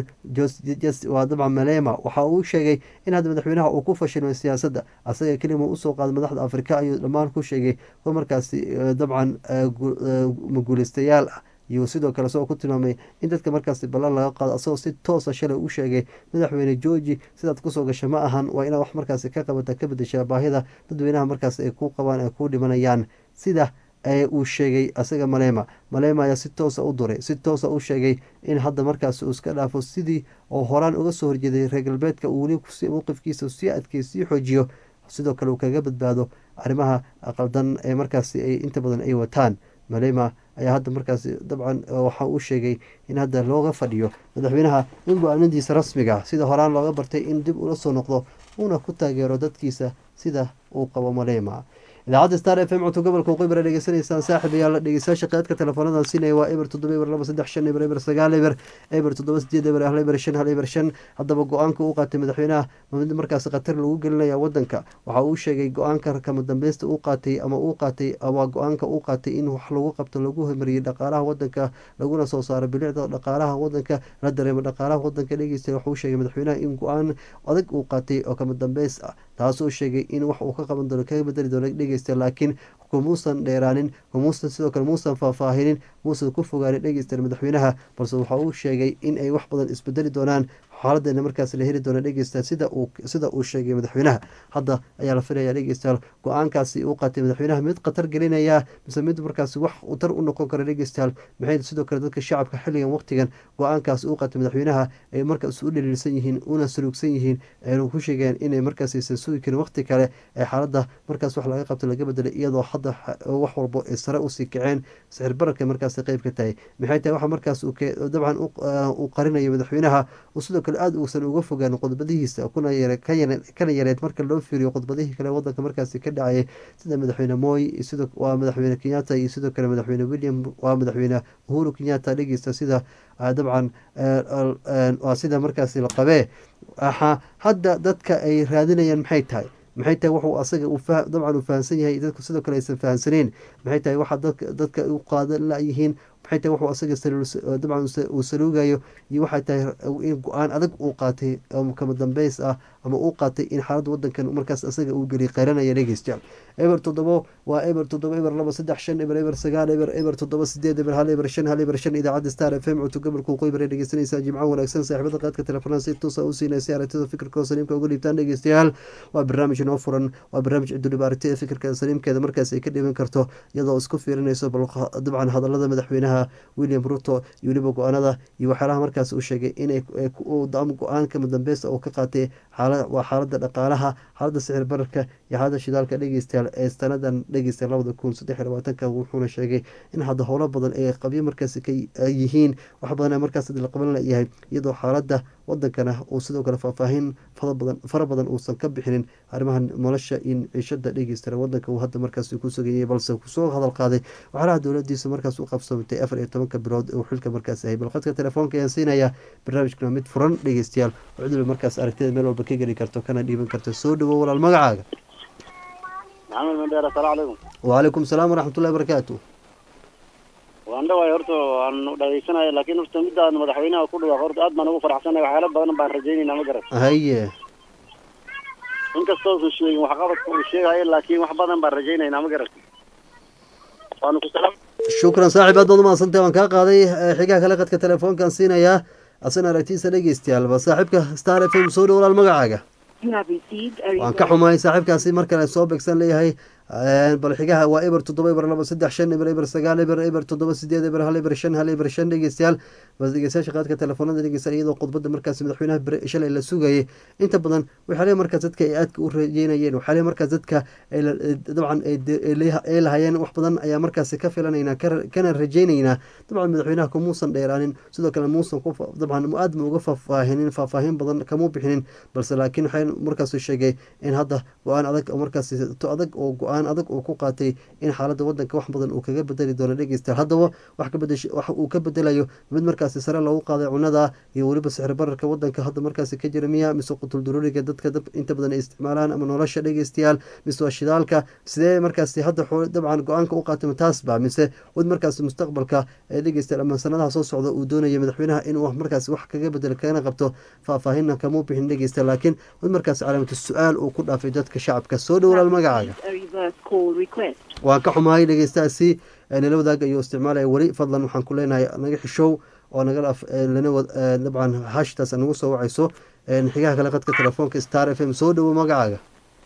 waa dabcan malema waxa uu sheegay in hadda madaxweynaha uu ku fashilmay siyaasadda asaga kelima usoo qaaday madaxda afrika ayuu dhammaan ku sheegay kuwa markaasi dabcan maguuleystayaal ah iyo sidoo kale isagoo ku tilmaamay in dadka markaasi ballan laga qaado asagoo si toosa shalay u sheegay madaxweyne georgi sidaad kusoo gasha ma ahan waa inaad wax markaasi ka qabata ka bedeshaa baahida dadweynaha markaas ay ku qabaan ay ku dhimanayaan sida uu sheegay asaga malema malema ayaa si toosa u duray si toosa u sheegay in hadda markaas uu iska dhaafo sidii oo horaan uga soo horjeeday reer galbeedka uu weli mowqifkiisa sii adkay sii xoojiyo sidoo kale uu kaga badbaado arrimaha qaldan ee markaasi ay inta badan ay wataan malema ayaa hadda markaasi dabcan waxa uu sheegay in hadda looga fadhiyo madaxweynaha in go-aanadiisa rasmiga sida horaan looga bartay in dib ula soo noqdo uuna ku taageero dadkiisa sida uu qabo malema idaacadda star f m codka gobolka waqooyi dhegeysanaysaan saaxib ayaa la dhegeystayaasha qaadka telefoonada siinaya waa eber toddoba eber laba saddex shan eber eber sagaal eber eber toddoba sideed eber hal eber shan hal eber shan haddaba go-aanka uu qaatay madaxweynaha mid markaasi khatar lagu gelinaya wadanka waxa uu sheegay go-aanka kama dambeysta uu qaatay ama uu qaatay waa go-aanka uu qaatay in wax lagu qabto lagu homariyey dhaqaalaha wadanka laguna soo saaro bilicda dhaqaalaha wadanka la dareemo dhaqaalaha wadanka dhegeysta waxuu sheegay madaxweynaha in go-aan adag uu qaatay oo kama dambeys ah taasoo sheegay in wax uu ka qaban doono kaga bedeli doono dhegeysta laakiin kumuusan dheeraanin kumuusan sidoo kale muusan faahfaahinin muusan ku fogaanin dhegeysta madaxweynaha balse waxa uu sheegay in ay wax badan isbedeli doonaan xaaladana markaas la heli doona dhegeysta sida uu sida uu sheegay madaxweynaha hadda ayaa la filaya dhegeystayaal go-aankaasi uu qaatay madaxweynaha mid khatar gelinaya mise mid markaasi wax tar u noqon kara dhegeystayaal maxay sidoo kale dadka shacabka xilligan waqtigan go-aankaasi uu qaatay madaxweynaha ay markaas u dhaliilsan yihiin una saluugsan yihiin aynu ku sheegeen inay markaas aysan sugi karin waqti kale ee xaaladda markaas wax laga qabto laga bedelay iyadoo hadda wax walbo ay sare usii kaceen sicir bararka markaas qeyb ka tahay maxay tahay waxa markaas dabcan uu qarinayo madaxweynaha sidoo kale aada uusan uga fogaan khudbadihiisa kana yareed marka loo fiiriyo khudbadihii kale wadanka markaasi ka dhacayay sida madaxweyne moy waa madaxweyne kenyatta iyo sidoo kale madaxweyne william waa madaxweyne uhuru kenyatta dhegeysta sida dabcan waa sida markaasi la qabee hadda dadka ay raadinayaan maxay tahay maxay tahay wuxuu asaga dabcan uu fahamsan yahay dadku sidoo kale aysan fahamsaneyn maxay tahay waxa dadka u qaadan layihiin maxay tahay wuxuu asaga dabcan uu saluugayo iyo waxay tahay in go-aan adag uu qaatay kama dambeys ah ama uu qaatay in xaaladda wadankan markaas asaga uu geli qayranaya dhegeystayaal eber toddobo waa eber toddoba eber laba saddex shan eber eber sagaal eber eber toddoba sideed eber hal eber shan hal eber shan idaacadda star f m codka gobolka waqooyi bari dhegeysanaysaa jimco wanaagsan saaxiibada qaadka telefoonada si toosa u siinaysa aragtida fikirka saliimka uga dhiibtaan dhegeystayaal waa barnaamij inoo furan waa barnaamij cidulib aragtida fikirka saliimkeeda markaas ay ka dhiban karto iyadoo isku fiirinayso bal dabcan hadalada madaxweynaha william ruto iyo weliba go-aanada iyo waxyaalaha markaas uu sheegay inay go-aan kama dambeys uu ka qaatay xaalad waa xaalada dhaqaalaha, xaalada sicir bararka iyo xaalada shidaalka dhegeystayaal ee sanadan dhegeystayaal labada kun saddex iyo labaatanka wuxuuna sheegay in hadda howlo badan ay qabyo markaasi ka yihiin wax badan markaas la qaban yahay iyadoo xaalada wadankana uu sidoo kale faahfaahin fara badan uusan ka bixinin arrimaha nolosha in ciishada dhegeystayaal wadanka uu hadda markaas ku sugayay balse kusoo hadal qaaday waxaalaha dowladiisa markaas u qabsamatay afar iyo tobanka bilood uu xilka markaas ahay balqadka telefoonka ayaan siinaya barnaamijkana mid furan dhegeystayaal cudul markaas aragtida meel walba ka geli karto kana dhiiban karto soo dhawo walaal magacaaga maxamed mandheer assalaamu calaykum wacalaykum salaam waraxmatullahi wabarakaatu waan dhawaay horta waan dhageysanaya laakiin horta midaan madaxweynaha ku dhawaaq horta aad baan ugu faraxsanahay waxyaalo badan baan rajaynaynaa ma garan haye inkastoo uusan sheegin waxqabadka uu sheegayo laakiin wax badan baan rajaynaynaa ma garan waanu ku salaam shukran saaxiib aad baad umahadsantahay waan kaa qaaday xigaha kale qadka telefoonkaan siinayaa asana aragtiisa dhegeystayaal ba saaxiibka star f m soo dhow walaal magacaaga waan ka xumahay saaxiibkaasi mar kale soo begsan leeyahay bal xigaha waa eber toddoba eber laba saddex shan eber eber sagaal eber eber toddoba sideed eber hal eber shan hal eber shan dhegeystayaal bas dhegeystayaasha qaadka telefoonada dhegeystayaal iyadoo khudbada markaasi madaxweynaha bere shalay la sugayay inta badan waxaa leeyahay markaas dadka ay aadka u rajeynayeen waxaa leeyahay markaas dadka dabcan ay lahayeen wax badan ayaa markaasi ka filanaynaa kana rajeynaynaa dabcan madaxweynaha kumuusan dheeraanin sidoo kale muusan dabcan aad ma uga faahfaahinin faahfaahin badan kamuu bixinin balse laakiin waxay markaas sheegay in hadda go-aan adag oo markaasi to adag oo go-aan adag uu ku qaatay in xaalada wadanka wax badan uu kaga bedeli doono dhegeystayaal haddaba wax ka bedesho wax uu ka bedelayo mid markaasi sare loogu qaaday cunada iyo weliba sixir bararka wadanka hadda markaasi ka jira miya mise qutul duruuriga dadka inta badan ay isticmaalaan ama nolosha dhegeystayaal mise waa shidaalka sidee markaasi hadda dabcan go-aanka u qaatay taasba mise wad markaasi mustaqbalka ee dhegeystayaal ama sanadaha soo socda uu doonaya madaxweynaha inuu markaasi wax kaga bedelo kana qabto faahfaahinna kamuu bixin dhegeystayaal laakiin wad markaasi calaamatu su-aal uu ku dhaafay dadka shacabka soo dhowlaal magacaaga waan ka xumahay dhegeystaasi nala wadaag ayuu isticmaalaya weli fadlan waxaan ku leenahay naga xishow oo naga dabcan hashtaas nagu soo wacayso xigaha kale qadka telefoonka star f m soo dhowo magacaaga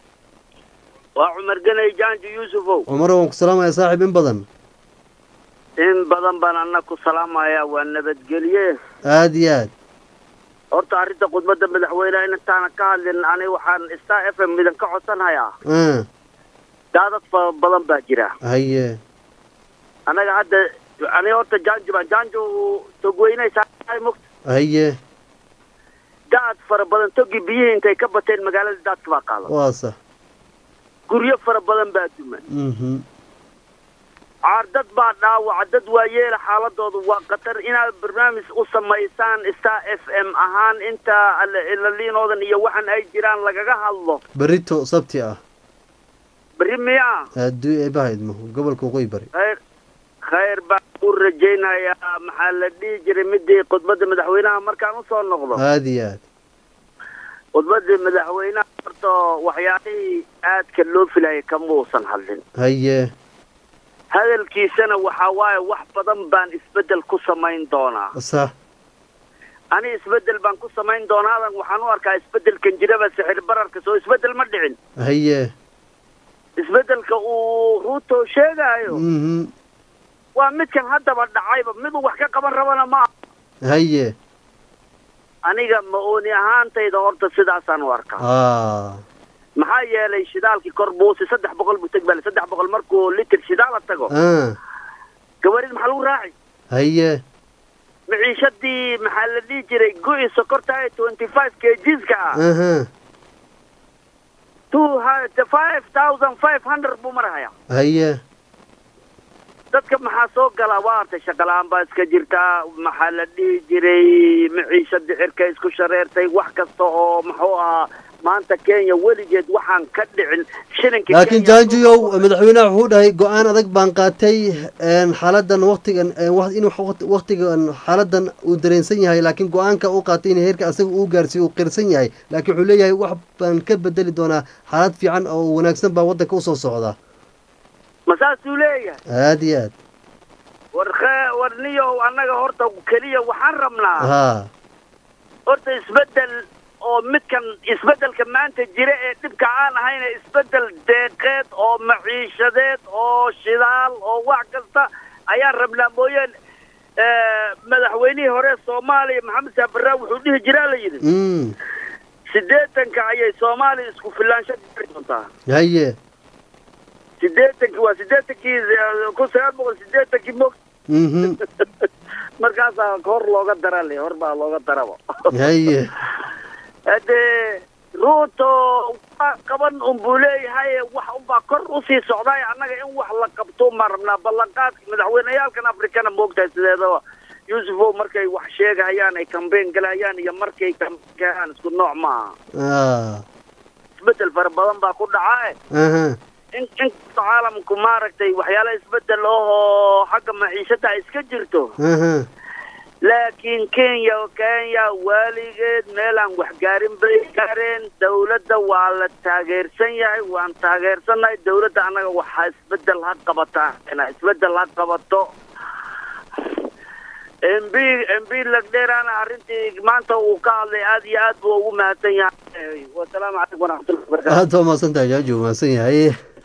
waa cumar ganay jaanji yuusufow cumar waan ku salaamaya saaxiib in badan in badan baan ana ku salaamaya waa nabadgelye aada iyo aad horta arrinta khudbada madaxweyneha intaana ka hadlin ani waxaan star f m idin ka codsanhayaa daadad fara badan baa jira haye anaga hadda ani horta jaanji baan jaanjo togweynaysaa mugta haye daad fara badan togi biyihii intay ka bateen magaalada daadka baa qaadan waa sax guryo fara badan baa duman mhm caar dad baa dhaawaca dad waa yeela xaaladoodu waa khatar inaad barnaamij u samaysaan star f m ahaan inta ilaliinoodan iyo waxan ay jiraan lagaga hadlo berito sabti ah beri miya aduu ay bahaydmo gobolka waqooyi bari khayr khayr baan u rajaynayaa maxaa la dhihi jiray midii khudbada madaxweynaha markaan usoo noqdo aada iyo aad khudbadii madaxweynaha horta waxyaalihii aadka loo filayay kamuusan hadlin haye hadalkiisana waxaa waaye wax badan baan isbedel ku samayn doonaa sax ani isbedel baan ku samayn doonaadan waxaan u arkaa isbedelkan jiraba sixir bararka soo isbedel ma dhicin haye isbedelka uu ruuto sheegaayo mhm waa midkan haddaba dhacayba miduu wax ka qaban rabana ma aha haye aniga ma-ooni ahaantayda horta sidaasaan u arkaa maxaa yeelay shidaalkii kor buusi saddex boqol buu teg bale saddex boqol markuu litir shidaala tago gawarid maxaa lagu raaci haye maciishadii maxaa la dhihi jiray go-i sokorta ee twenty five kgska ah two five thousand five hundred buu marahaya haye dadka maxaa soo galaa waa artay shaqalaan baa iska jirtaa maxaa la dhihi jiray maciishadii cirka isku shareertay wax kasta oo muxuu ahaa maanta kenya weligeed waxaan ka dhicin shilinka laakiin jaanjiyow madaxweynaha wuxuu dhahay go-aan adag baan qaatay xaaladan waqtigan in waqtigan xaaladan uu dareensan yahay laakiin go-aanka uu qaatay in heerka asaga uu gaarsiiyo uu qirsan yahay laakiin wuxuu leeyahay wax baan ka bedeli doonaa xaalad fiican oo wanaagsan baa waddanka usoo socda ma saasuu leeyahay aada iyo aad war war niyow annaga horta keliya waxaan rabnaa ha horta isbedel oo midkan isbedelka maanta jira ee dhibka aan ahayna isbedel deeqeed oo maciishadeed oo shidaal oo wax kasta ayaan rabnaa mooyeen madaxweynihii hore soomaaliya maxamed safarraa wuxuu dhihi jiraa la yidhi siddeetanka ayay soomaaliya isku filaansho gaari doontaa haye siddeetankii waa siddeetankii kun sagaal boqol siddeetankii mog mhm markaasaa hor looga dara le hor baa looga daraba haye hadee ruuto waa qaban unbuu leeyahay wax unbaa kor usii socdaay annaga in wax la qabto ma rabnaa ballanqaadka madaxweyneyaalkan afrikana moogtahay sideedaba yuusufow markay wax sheegahayaan ay kambeyn galayaan iyo markay kambeyn galayaan isku nooc maaha isbedel fara badan baa ku dhacaa aha in inkasta caalamku maaragtay waxyaala isbedel ahoo xagga maciishada ay iska jirto aha laakiin kenya kenya weligeed meelaan wax gaarin bay gaareen dawladda waa la taageersan yahay waan taageersannahay dawladda annaga waxaa isbedel ha qabataa inaa isbedel ha qabato m b m b lagdheeraana arrintii maanta uu ka hadlay aad iyo aad buu ugu mahadsan yahay wasalaamu calaykum waraxmatullahi wabarakatu aad baa mahadsan tahay jaaji wuu mahadsan yahay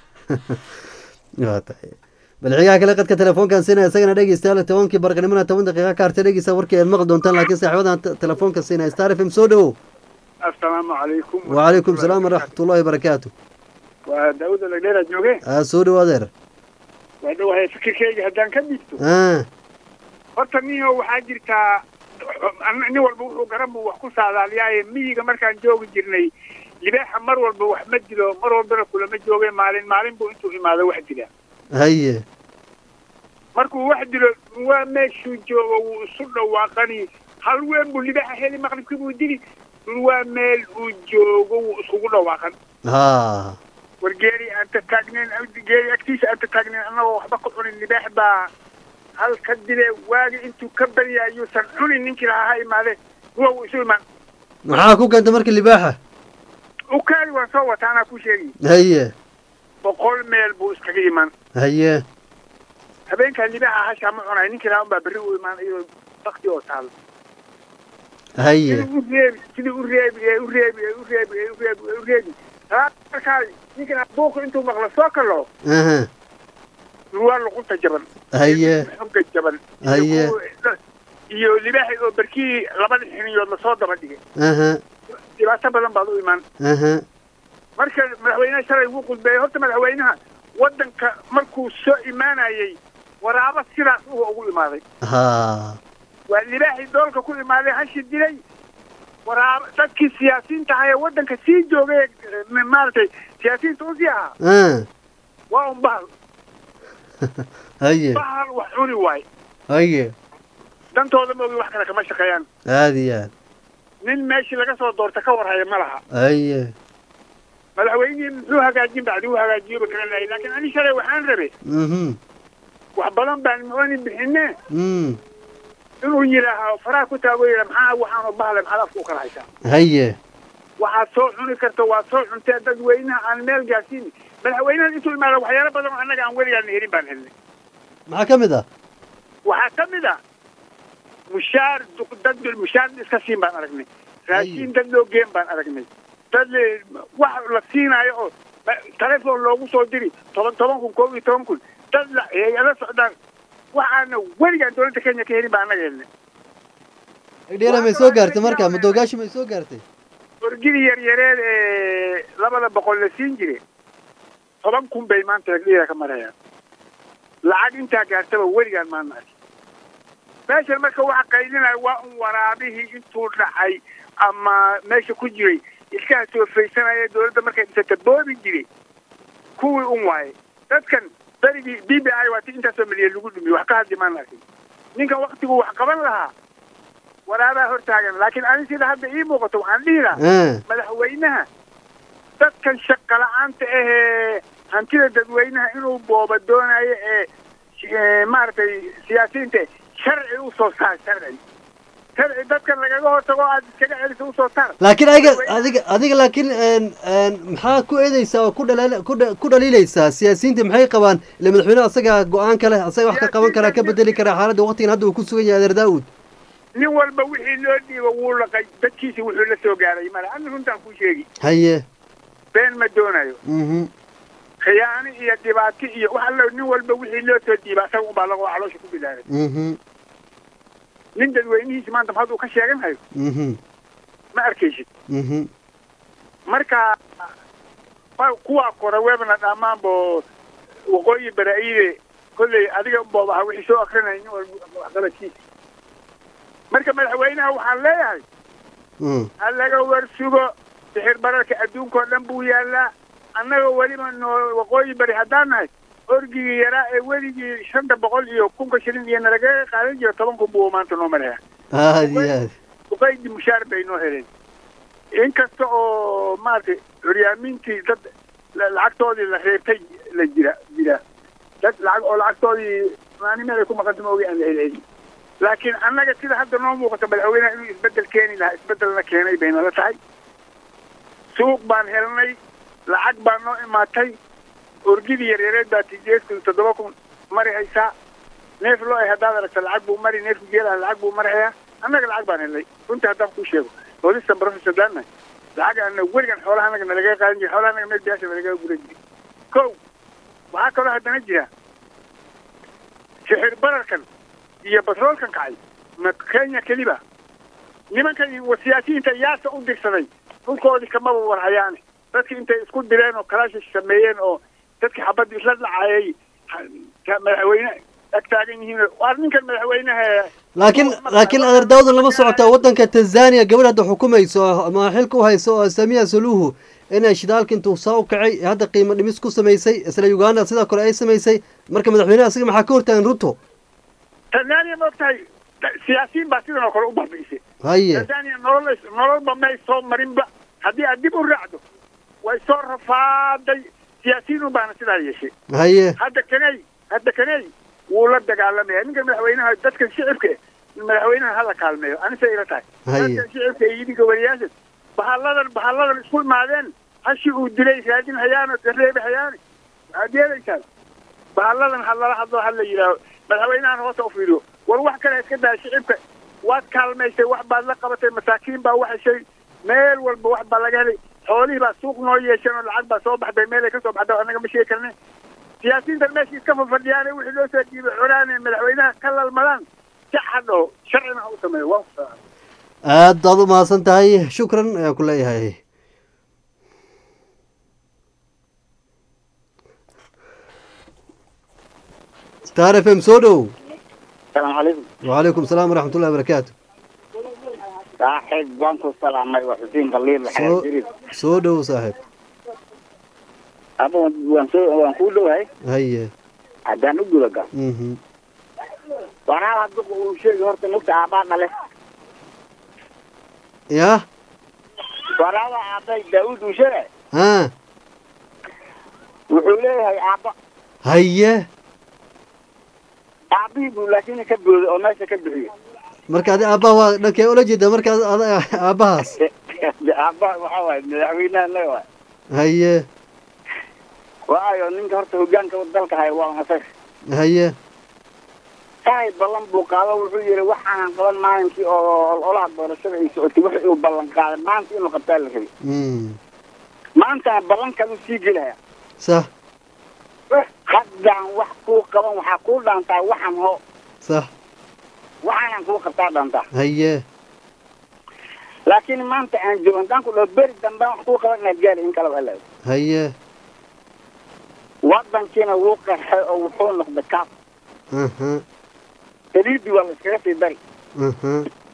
waa tahay balxigaa kale qadka telefoonkan siinaya isagana dhegeystayaal tobankii barqanimona toban daqiiqa ka hartay dhegeysta warkii aad maqli doontaan laakiin saaxiibadan telefoonka siinaya star f m soo dhowow assalaamu calaykum wacalaykum salaam waraxmatullahi wabarakaatu waa daawuda lagdheera jooge aa soo dhow adeer waa dhawahay fikirkeyga haddaan ka dhigto horta niyo waxaa jirtaa nin walba wuxuu garan buu wax ku saadaaliyaaye miyiga markaan joogi jirnay libaaxa mar walba wax ma dilo mar walbana kulama jooge maalin maalin buu intuu imaado wax dila haye markuu wax dilo waa meeshuu joogo wuu isu dhawaaqani hal weyn buu libaaxa heli maqribkii buu dili waa meel uu joogo wuu iskugu dhawaaqan ha war geeri aan ta taagnayn geeri agtiisa aan ta taagnayn annagoo waxba ku cunin libaax baa hal ka dile waagi intuu ka barya ayuusan cunin ninkii lahaa ha imaade huwa wuu isu imaan maxaa ku keenta marka libaaxa ukaali waan soo wata anaa ku sheegi haye boqol meel buu iskaga imaan haye habeenkaa libaaxa hashaa ma cunay ninkii lahaa unbaa berri u imaan iyadoo bakti oo taalo haye sidii u reebi sidii u reebi ee u reebi ee u reebi ee u reebi ee u reebi markaa ninkii lahaa buuku intuu maqlo soo kalo aha waa luqunta jaban haye xogga jaban haye iyo libaaxi oo barkii labada xiniyood lasoo daba dhigay aha dhibaato badan baad u imaan aha marka madaxweynaha shalay wuu qudbeeyey horta madaxweynaha waddanka markuu soo imaanayey waraabo sidaas uu ugu imaaday ha waa libaaxii doolka ku imaaday hashi dilay waraabo dadkii siyaasiyiinta ahaa ee waddanka sii joogay maaragtay siyaasiyiinta usii ahaa waa un bahal haye bahal wax cuni waaye haye dantooda maogi wax kale kama shaqeeyaan aada iyo aad nin meeshii laga soo doorta ka warhaya ma laha haye madaxweynihii muxuu hagaajin bacdi uu hagaajiyoba kala lahay laakiin ani shalay waxaan rabe mhm wax badan baan mooni bixine mm inuu yidhaaha faraha ku taago yidha maxaa waxaanu bahle maxaad afka u kala haysaa haye waxaad soo cuni karta waa soo cuntee dadweynaha aan meel gaarsiini madaxweynahan intuu imaada waxyaalo badan oo annaga aan weligaan helin baan helnay maxaa ka mid ah waxaa ka mid ah mushaar dad mushaar iska siin baan aragnay raashiin dad loo geen baan aragnay dad wax la siinaayo oo telefoon loogu soo diri toban toban kun koob iyo toban kun dad la hay-ada socdaan waxaana weligaan dowladda kenya ka helin baan annaga helnay dhela may soo gaartay marka madogaashi may soo gaartay orgidii yaryareed ee labada boqol la siin jire toban kun bay maanta dhela ka marayaan lacag intaa gaartaba weligaan maana arkin meeshan marka waxa qaylinaya waa un waraabihii intuu dhacay ama meesha ku jiray ilkaha soofaysanaya dowladda markay dhisata boobi jiray kuwii un waaye dadkan berigii b b i waati intaasoo milyan lagu dhumiye wax ka hadli maan arkin ninkan waktigu wax qaban lahaa waraabaa hortaagan laakiin ani sida hadda ii muuqato waxaan dhihi lahaa madaxweynaha dadkan shaqa la-aanta ahee hantida dadweynaha inuu booba doonayo ee maaragtay siyaasiyiinta sharci usoo saar sharci sharci dadkan lagaga hortago aad iskaga celiso usoo saar laakiin adiga adiga adiga laakiin maxaa ku eedeysaa oo ku dhalaal ku dhaliilaysaa siyaasiyiinta maxay qabaan ila madaxweynaha asaga go-aan kale asaga wax ka qaban karaa ka bedeli karaa xaaladda waqtigan hadda uu ku sugan yahay adeer daawud nin walba wixii loo dhiibo wuu laqay dadkiisi wuxuu la soo gaaray male ani runtaan kuu sheegi haye been ma doonayo mhm khiyaano iyo dhibaato iyo wax allo nin walba wixii loo soo dhiiba asaga unbaa lagoo caloosha ku bilaabay mhm nin dadweynihiisi maanta maxaad uu ka sheegan hayo mhm ma arkaysid mhm marka kuwaa kora webna dhammaanbo waqooyi baraa'ide kolley adiga unbooba ha wixii soo akrinaynin waxqabadkiisa marka madaxweynaha waxaan leeyahay ha laga warsugo sixir bararka adduunka oo dhan buu yaallaa annaga weliba noo waqooyi bari haddaan nahay orgigii yaraa ee weligii shanta boqol iyo kunka shilin iyo nalagaga qaadan jiro toban kun buu maanta noo maraya aad iyo aad uqaydi mushaar bay noo heleen inkasta oo maaragtay curyaamintii dad lacagtoodii la reebtay la jira jira dad lacag oo lacagtoodii maanimeeday ku maqanta maogi aan la helcelin laakiin annaga sida hadda noo muuqata madaxweynaha inuu isbeddel keeni lahaa isbeddelna keenay bay nala tahay suuq baan helnay lacag baa noo imaatay orgidii yaryareed baa tijeesku toddoba kun mari haysaa neef loo ay haddaad aragta lacag buu mari neefku geelaha lacag buu marahayaa annaga lacag baan helnay runtii haddaan kuu sheego boolisan professor daanna lacag ana weligan xoolaha anaga nalagaga qaadan jiri xoolaha anaga meel biyaasha nalagaga guran jiri kow waxaa kaloo haddana jira sixir bararkan iyo batroolkan kacay ma kenya keliba nimankan siyaasiyiinta yaasa u dirsaday dhulkoodii kamaba warhayaane dadkii intay isku direen oo kalaashish sameeyeen oo dadkii xabadda isla dhacayay madaxweyne ag taagan yihiin waa ninkan madaxweynaha laakiin laakiin adeer daawud lama socota waddanka tanzania gabadh hadda xukumayso ama xilka u hayso oo samiya suluhu inay shidaalka intuu saa u kacay hadda qiimo dhimis ku samaysay isla uganda sidoo kale ay samaysay marka madaxweynaha asiga maxaa ka hortaagan ruto tanzania ma ogtahay siyaasiyiin baa sidan oo kale u baabi'isay haye tanzania nolol nololba may soo marinba haddii aad dib u raacdo way soo rafaaday siyaasiyiin un baana sidaa yeeshay haye hadda kaney hadda kaney wuu la dagaalamaya ninkan madaxweynaha dadkan shicibka madaxweynaha hala kaalmeeyo anisa ila tahay dadkan shicibka iyo idinka wariyaasha bahalladan bahalladan isku imaadeen hashi uu dilay raadin hayaano reebi hayaani waxaad yeelaysaan bahalladan ha lala hadlo ha la yidhaaho madaxweynahan hoosa u fiiriyo war wax kale iska daa shicibka waad kaalmaysay wax baad la qabatay masaakiin baa waxashay meel walba wax baa laga helay xoolihii baa suuq noo yeesheen oo lacag baa soo baxday meel ay ka soo baxda annaga ma sheegi karne siyaasiyiintan meesha iska fafadhiyaane wixii loo soo dhiibay coraane madaxweynaha ka lalmadaan si xadho sharcina ha u sameeyo waa aad baad u mahadsan tahay shukran ayaan ku leeyahay star f m soo dhow السلام عليكم وعليكم السلام ورحمة الله وبركاته صاحب بانكو السلام وحسين قليل الحياة الجديد سودو صاحب أبو وانسو وانقولوا هاي هيا عدان أقول لك اها وانا هدوك وشيء هورت نقطة عبادنا له يا وانا عباد داود وشيء ها وحوليه هاي عبا هيا عبيب لكن كبر أو ماشي كبر marka adi aabaha waa dhankee ula jeeda marka aabahaas aabaha waxaa waaye madaxweynaha le waay haye waayo ninka horta hogaanka dalka haya waa masay haye sahay ballan buu qaado wuxuu yidhi waxaan qaban maalinkii oo olaha doorashada ay socotay wixii uu ballan qaaday maanta inuu qabtaa la rabay maanta ballankan sii gelaya sax haddaan wax kuu qaban waxaa kuu dhaantaa waxan ho sax waxaan kuu qabtaa dhaantaa haye laakiin maanta aan joogo haddaan ku dhaho beri dambe wax kuu qaban inaad gaari in kalaba halaado haye waddankiina wuu qaxay oo wuxuu noqday kaaf aha saliidii waa la iskaga sii dari aha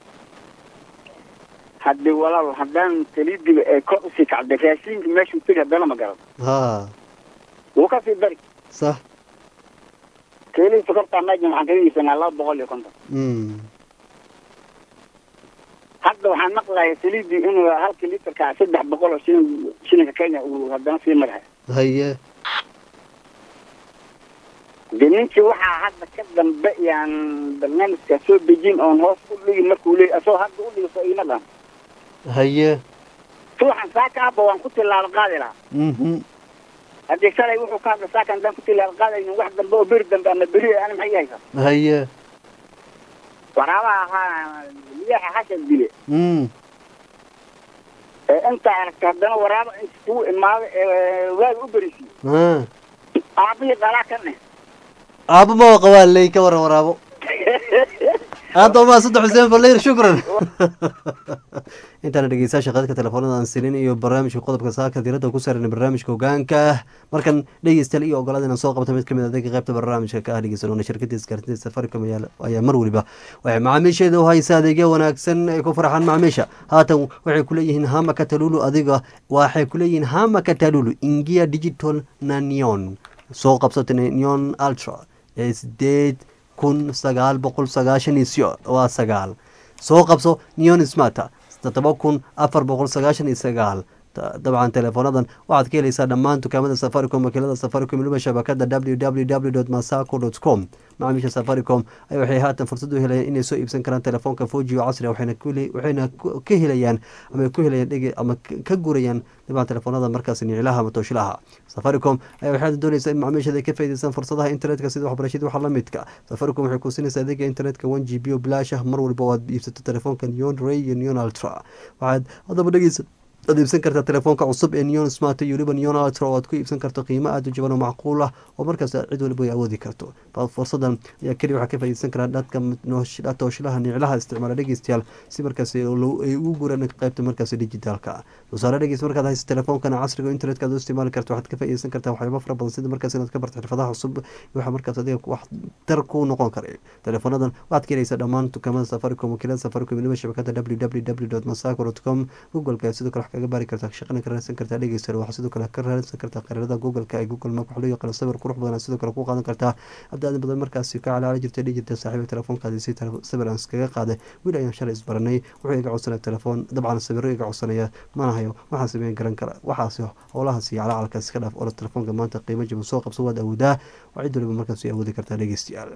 haddii walaal haddaan saliidiga ee kor usii kacday raashinka meeshuu tegi haddana ma garan ha wuu ka sii dari sax keelii sokortaa meesha waxaan kaga iibsanaa laba boqol iyo konton hadda waxaan maqlayaa saliidii inuu halkii litarka saddex boqol oo shilin shilinka kenya uu haddana sii marahay haye de ninkii waxaa hadda ka dambe yaan barnaamijka soo dejin oon hoos u dhigi markuu leeyay asoo hadda u dhigiso iima dhan haye suuxan saaka ahba waan ku tilaabo qaadi lahaa mhm haddii shalay wuxuu ka hadla saakan haddaan ku tilaabo qaadaynin wax dambe oo beri dambe ama beri ani maxay haysa haye waraabaha ahaa liyaxa xashan dile mm ee inta aragta haddana waraaba intuu imaado ee waaga u berisiyo ha aabihii dhalaa ka ne aabo ma qabaa ley ka waran waraabo هذا ما صدق حسين فلير شكرا intaana dhegeystayaasha qadadka telefoonada aan silin iyo barnaamijka qodobka saaka diirada ku saaran barnaamijka hogaanka markan dhegeystayaal iyo ogolaada inaan soo qabto mid kamid ah qaybta barnaamijka ka ah dhegeysanona shirkadda isgaarsiinta Safaricom ayaa mar waliba waxay macaamiisheeda u haysaa adeegyo wanaagsan ay ku farxaan macaamiisha haatan waxay ku leeyihiin hama katalulu adiga waxay ku leeyihiin hama katalulu ingia digital na neon soo qabsatay neon ultra ee sideed kun sagaal boqol sagaashan iyo waa sagaal soo qabso neon smart todoba kun afar boqol sagaashan iyo sagaal dabcan teleefoonadan waxaad ka helaysaa dhammaan dukaamada Safaricom wakiilada Safaricom weliba shabakada w w w dot masaco dot com macaamiisha Safaricom ay waxay haatan fursad u helayaan inay soo iibsan karaan telefoonka four G oo casri ah waxayna waxayna ka helayaan ama ku helayaan dhigi ama ka gurayaan dabcan telefoonada markaas niclaha ama tooshilaha Safaricom ay waxay doonaysaa in macaamiisha ka faa'iideysan fursadaha internetka sida waxbarashada waxa la midka Safaricom waxay ku siinaysaa adeega internetka one G B oo bilaash ah mar walba oo aad iibsato telefoonka Neon Ray iyo Neon Ultra waxaad hadaba dhageysa aad iibsan kartaa telefoonka cusub ee Neon Smart iyo weliba Neon Ultra oo aad ku iibsan karto qiimo aad u jaban oo macquul ah oo markaas cid walba ay awoodi karto fursadan ayaa kaliya waxaa ka faa'iideysan karaa dadka tooshilaha niclaha isticmaala dhegeystayaal si markaas ay ugu guraan qaybta markaas dijitaalka wasaare dhegeysta markaad hayso telefoonkan casriga oo internetka aad u isticmaali karto waxaad ka faa'iideysan kartaa waxyaabo fara badan sida markaas inaad ka barto xirfadaha cusub waxa markaas adiga wax tar ku noqon kara telefoonadan waxaad ka helaysaa dhammaan dukaamada Safaricom wakiilada Safaricom weliba shabakada w w w dot masaco dot com google-ka sidoo kale kaga baari kartaa shaqana ka raadsan kartaa dhegeysta waxa sidoo kale ka raadsan kartaa qaraarada google-ka ay google map wax loo yaqaan sawir qurux badan sidoo kale ku qaadan kartaa abdaad badan markaas ka calaala jirtay dhigita saaxiibada telefoonkaada si sawir aan iskaga qaaday wiil ayaan shalay isbaranay wuxuu iga codsanay telefoon dabcan sawiro iga codsanaya mana hayo waxa sameyn garan kara waxaas howlahaas iyo calaalkaas iska dhaaf oo telefoonka maanta qiimo jaban soo qabso waad awoodaa waa cid waliba markaas ay awoodi kartaa dhegeystayaal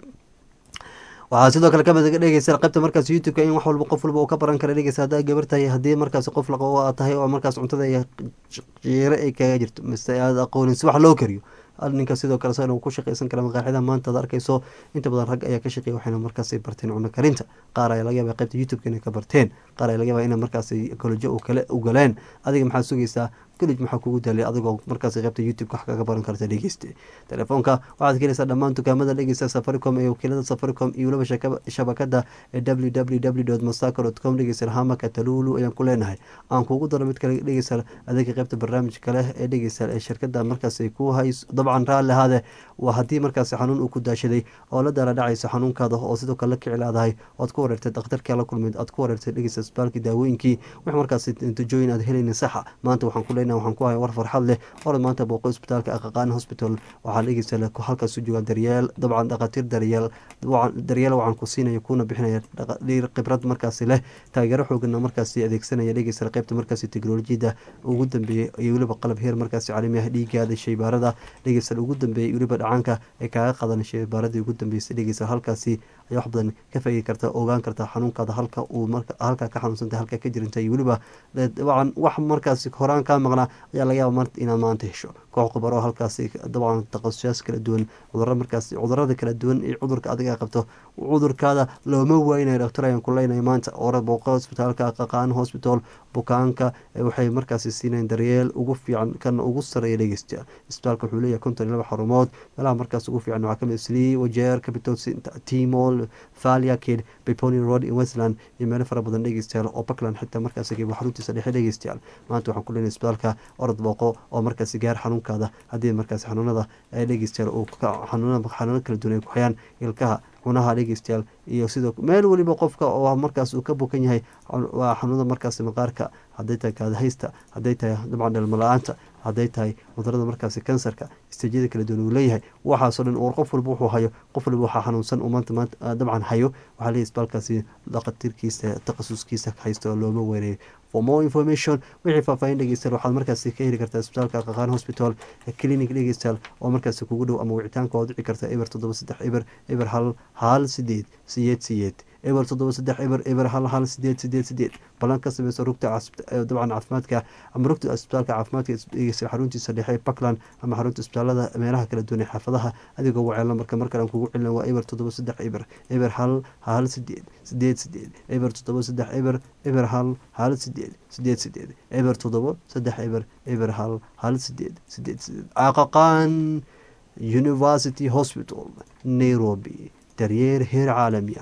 waxaa sidoo kale kamid dhegeysa qaybta markaas youtube-ka in wax walba qof walba uu ka baran kara dhegeysa haddaa gabar tahay haddii markaas qof laqabo aad tahay oo markaas cuntada iyo jiiro ay kaga jirto mise aad aqoonin si wax loo kariyo ninka sidoo kale soo ku shaqeysan kara maqaaxida maanta aad arkayso inta badan rag ayaa ka shaqeeya waxayna markaas ay barteen cunno karinta qaar ayaa laga yaabaa qaybta youtube-ka inay ka barteen qaar ayaa laga yaabaa inay markaas ekolojiya u kale u galeen adiga maxaad sugaysaa كلج maxaa kugu dalay adigoo markaas qaybta YouTube wax kaga baran karta dhageyste telefoonka waxaad keenaysaa dhammaan dukaamada dhageysta Safaricom ee wakiilada Safaricom iyo waliba shabakada w w w dot masaco dot com dhageysta hama katalulu ayaan ku leenahay aan kugu daro mid kale dhageysta adeega qaybta barnaamijka kale ee dhageysta ee shirkadda markaas ay ku hayso dabcan raali hada waa hadii markaas xanuun uu ku daashaday oo la dara dhacaysa xanuunkaada oo sidoo kale ka cilaadahay oo ku wareertay dhakhtarka la kulmid aad ku wareertay dhageysta isbitaalka daawooyinkii wax markaas intijooyin aad helaynin sax maanta waxaan ku leenahay waxaan ku hayaa war farxad leh oo maanta booqo isbitaalka Aqaqaan Hospital waxaa la eegaysaa la halkaas u jooga daryeel dabcan dhaqaatiir daryeel daryeel waxaan ku siinaya kuna bixinaya dhaqaatiir khibrad markaas leh taageero xooggan markaas adeegsanaya dhageysta qaybta markaas tiknoolajiyada ugu dambeeyay iyo waliba qalab heer markaas caalami ah dhiigada shaybaarada dhageysta ugu dambeeyay waliba dhacaanka ee kaaga qadan shaybaarada ugu dambeysay dhageysta halkaasi ay wax badan ka faa'iidi karta ogaan karta xanuunkaada halka uu marka halka ka xanuunsantay halka ka jirintay waliba dabcan wax markaas horaan ka maqnaa ayaa laga yaabaa maanta inaad maanta hesho koox khubaro halkaas dabcan takhasusyaas kala duwan cudurrada markaas cudurrada kala duwan iyo cudurka adiga qabto cudurkaada looma waaynayo dhakhtar ayaan ku leenahay maanta oo booqo isbitaalka Aqaqaan Hospital bukaanka waxay markaas siinayaan daryeel ugu fiican kan ugu sareeya dhageysta isbitaalka wuxuu leeyahay konton iyo laba xarumood meelaha markaas ugu fiican waxaa kamid Slee Wajeer Capital Timol Falia Kid Biponi Road in Westland iyo meelo fara badan dhageystayaal oo Parkland xitaa markaas ay xaruntiisa dhexe dhageystayaal maanta waxaan ku leenahay isbitaalka orod booqo oo markaas gaar xanuunkaada haddii markaas xanuunada ay dhageystayaal oo xanuunada xanuunada kala duwan ay ku hayaan ilkaha cunaha dhageystayaal iyo sidoo meel waliba qofka oo markaas uu ka bukan yahay waa xanuunada markaas maqaarka hadday tahay kaada haysta hadday tahay dabcan dhalmo la-aanta hadday tahay cudurada markaas kansarka istaajyada kala duwan uu leeyahay waxaasoo dhan oo qof walba wuxuu hayo qof walba waxaa xanuunsan uu maanta maanta dabcan hayo waxaa leeyahay isbitaalkaasi dhaqaatiirkiisa takhasuskiisa haysta oo looma weynay for more information wixii faahfaahin dhegeystayaal waxaad markaas ka heli kartaa isbitaalka Aqaqaan Hospital clinic dhegeystayaal oo markaas kugu dhow ama wicitaanka waad dhici kartaa eber toddoba saddex eber eber hal hal sideed sideed sideed eber toddoba saddex eber eber hal hal sideed sideed sideed balan ka sameyso rugta dabcan caafimaadka ama rugta isbitaalka caafimaadka dhegeystayaal xaruntiisa dhexe Parkland ama xarunta isbitaalada meelaha kala duwan ee xaafadaha adigoo wacay lambarka marka aan kugu celin waa eber toddoba saddex eber eber hal hal sideed sideed sideed eber toddoba saddex eber eber hal hal sideed sideed sideed eber toddoba saddex eber eber hal hal sideed sideed sideed Aqaqaan University Hospital Nairobi daryeel heer caalami ah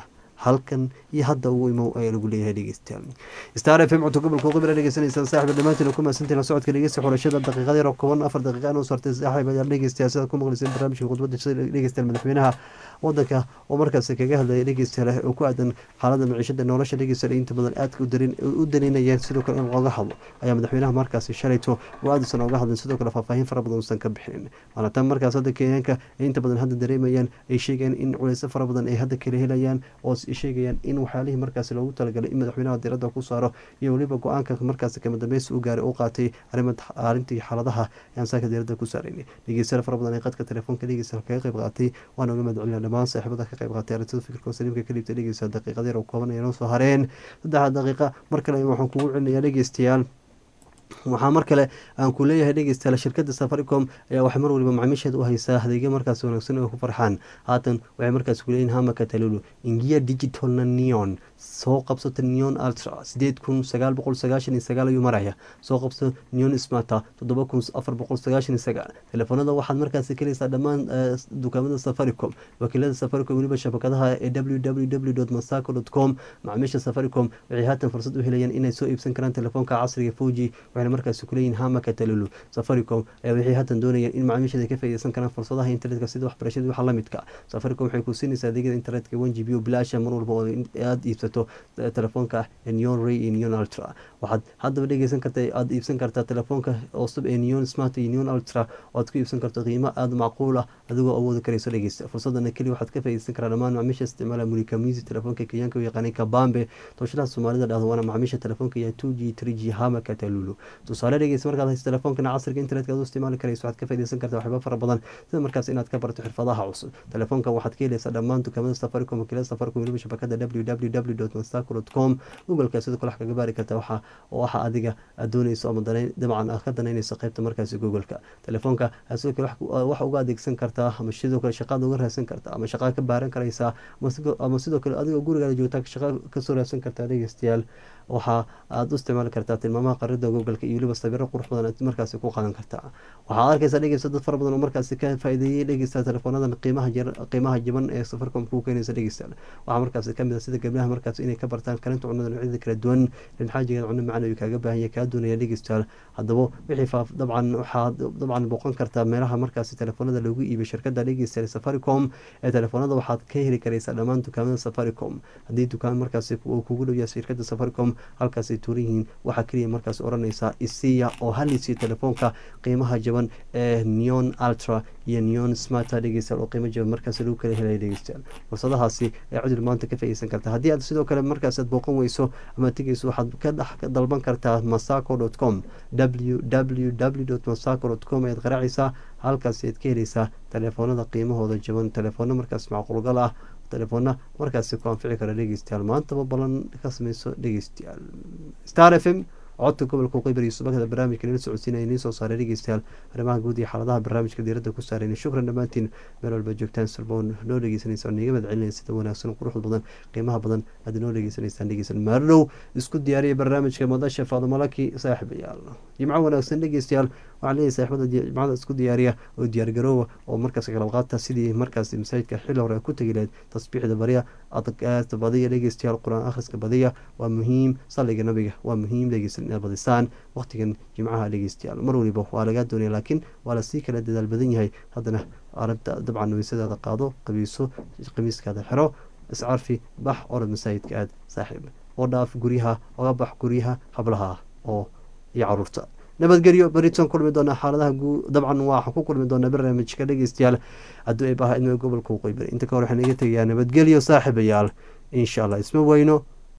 halkan iyo hadda ugu imow ayaa lagu leeyahay dhegeystayaal star f m codka gobolka qibra dhegeysanaysaan saaxiib dhammaantiin ku maasantiin la socodka dhegeysta xulashada daqiiqada yar oo kooban afar daqiiqa aan u sartay saaxiib ayaa dhegeystayaal sida ku maqlayseen barnaamijka khudbadda dhegeystayaal madaxweynaha wadanka oo markaasi kaga hadlaya dhegeystayaal oo ku aadan xaaladda maciishada nolosha dhegeystayaal inta badan aadka u daninayeen sidoo kale in looga hadlo ayaa madaxweynaha markaasi shalayto oo aadsan ooga hadlin sidoo kale faahfaahin fara badan uusan ka bixinin waana tan markaas hadda kenyaanka ay inta badan hadda dareemayaan ay sheegayaan in culeysyo fara badan ay hadda kala helayaan oo sheegayaan in waxyaalihii markaasi loogu talagalay in madaxweynaha diiradda ku saaro iyo weliba go-aanka markaasi kama dambaysi u gaaray uu qaatay arrintii xaaladaha ayaan saaka diiradda ku saaraynay dhegeystayaal fara badan ay qadka telefoonka dhegeystayaal kaga qayb qaatay waana uga mahadcelina dhammaan saaxiibada ka qayb qaatay arrintada fikirka saliimka ka dhiibtay dhegeystayaal daqiiqada yar oo kooban ay noo soo hareen saddexa daqiiqa mar kale waxaan kugu celinayaa dhegeystayaal waxaa mar kale aan ku leeyahay dhegeystayaal shirkadda safaricom ayaa waxay mar waliba macaamiisheeda u haysaa adeegyo markaas wanaagsan oo ku farxaan haatan waxay markaas kuleeyihin hamaka talulu ingiya digitalna neon soo qabsata neon ultra sideed kun sagaal boqol sagaashan iyo sagaal ayuu maraya soo qabso neon smata toddoba kun afar boqol sagaashan iyo sagaal telefoonada waxaad markaasi keleysaa dhammaan dukaamada safaricom wakiilada safaricom weliba shabakadaha ee w w w dot masaco dot com macaamiisha safaricom waxay haatan fursad u helayaan inay soo iibsan karaan telefoonka casriga four g waxayna markaasi kuleeyihin hamaka talulu safaricom ayaa waxay haatan doonayaan in macaamiisheeda ka faa'iideysan karaan fursadaha internetka sida waxbarashada waxa la midka safaricom waxay ku siinaysaa adeegyada internetka one g b oo bilaasha mar walba oo aada iibsato telefoonka neon ray iyo neon ultra waxaad haddaba dhegeysan karta aada iibsan kartaa telefoonka cusub ee neon smart iyo neon ultra oo aad ku iibsan karto qiimo aada macquul ah adigoo awoodi karayso dhegeysta fursadana keliya waxaad ka faa'iideysan karaa dhammaan macaamiisha isticmaala mulika music telefoonka kenyaanka u yaqaanay kabambe tooshadaha soomaalida dhahdo waana macaamiisha telefoonka iyo two g three g hamaka talulu tusaale dhegeysa markaad hayso telefoonkan casriga internetka aad u isticmaali karayso waxaad ka faa'iideysan kartaa waxyaaba fara badan sida markaas inaad ka barto xirfadaha cusub telefoonkan waxaad ka helaysaa dhammaan dukaamada safaricom wakiilada safaricom weliba shabakada w w w dot masaco dot com googleka sidoo kale wax kaga baari kartaa waxa waxa adiga aad doonayso ama dabcan aad ka danaynayso qaybta markaasi googleka telefoonka sidoo kale wax uga adeegsan kartaa ama sidoo kale shaqaad uga raadsan kartaa ama shaqaad ka baaran karaysaa ama sidoo kale adigoo gurigaada joogtaa shaqa kasoo raadsan kartaa dhegeystayaal waxa aada u isticmaali kartaa tilmaamaha qarida googleka iyo weliba sawiro qurux badan aad markaasi ku qaadan kartaa waxaad arkaysaa dhegeysta dad fara badan oo markaasi ka faa'iideeyay dhegeysta teleefoonadan qiimaha qiimaha jaban ee safaricom ku keenaysa dhegeysta waxaa markaasi kamid ah sida gabdhaha markaasi inay ka bartaan karinta cunnada noocyada kala duwan in xaajigeeda cunno macaan ayuu kaaga baahan yahay kaa doonaya dhegeystayaal haddaba wixii faaf dabcan waxaad dabcan booqan kartaa meelaha markaasi telefoonada lagu iibiyo shirkadda dhegeystayaal safaricom ee telefoonada waxaad ka heli karaysaa dhammaan dukaamada safaricom haddii dukaan markaasi uu kugu dhow yahay shirkadda safaricom halkaasay tuuran yihiin waxaa keliya markaas odhanaysaa isiya oo halisiyo telefoonka qiimaha jaban ee neon ultra iyo neon smarta dhegeystayaal oo qiimo jaban markaas lagu kala helaya dhegeystayaal fursadahaasi ee cudul maanta ka faa'iideysan kartaa haddii aad sidoo kale markaas aad booqan weyso ama tegeyso waxaad ka dhex dalban kartaa masaco dot com w w w dot masaco dot com ayaad qaraacaysaa halkaasi aad ka helaysaa telefoonada qiimahooda jaban telefoona markaas macquulgal ah telefoona markaasi ku anfici kara dhegeystayaal maantaba ballan ka sameyso dhegeystayaal star f m codka gobolka qeybar iyo subakada barnaamijka nala socodsiinaya inii soo saaray dhegeystayaal arrimaha guud iyo xaaladaha barnaamijka diiradda ku saarayna shukran dhammaantiin meel walba joogtaan salboon noo dhegeysanaysa oo niiga madcelinaya sida wanaagsan quruxda badan qiimaha badan aad noo dhegeysanaysaan dhegeysan maardhow isku diyaariya barnaamijka madasha faadumalaki saaxiibayaal jimco wanaagsan dhegeystayaal waxaan leeyahay saaxiibada jimcada isku diyaariya oo diyaargaroowa oo markaas kala qaata sidii markaas masaajidka xilli hore ku tegi lahayd tasbiixda barya adagaasta badiya dhegeystayaal qur-aan akhriska badiya waa muhiim salliga nabiga waa muhiim dhegeysan inaad badisaan waqtigan jimcaha dhegeystayaal mar waliba waa lagaa doonaya laakiin waa lasii kala dadaal badan yahay haddana arinta dabcan weysadaada qaado qabiiso qamiiskaada xiro iscarfi bax orod masaajidka aad saaxiib oo dhaaf guryaha oga bax guryaha hablaha oo iyo caruurta nabadgelyo beriton kulmi doona xaaladaha dabcan waxaan ku kulmi doonaa barnaamijka dhegeystayaal hadduu ay baha idma gobolka qeybar inta ka hor waxaan iga tegayaa nabadgelyo saaxiibayaal insha allah isma weyno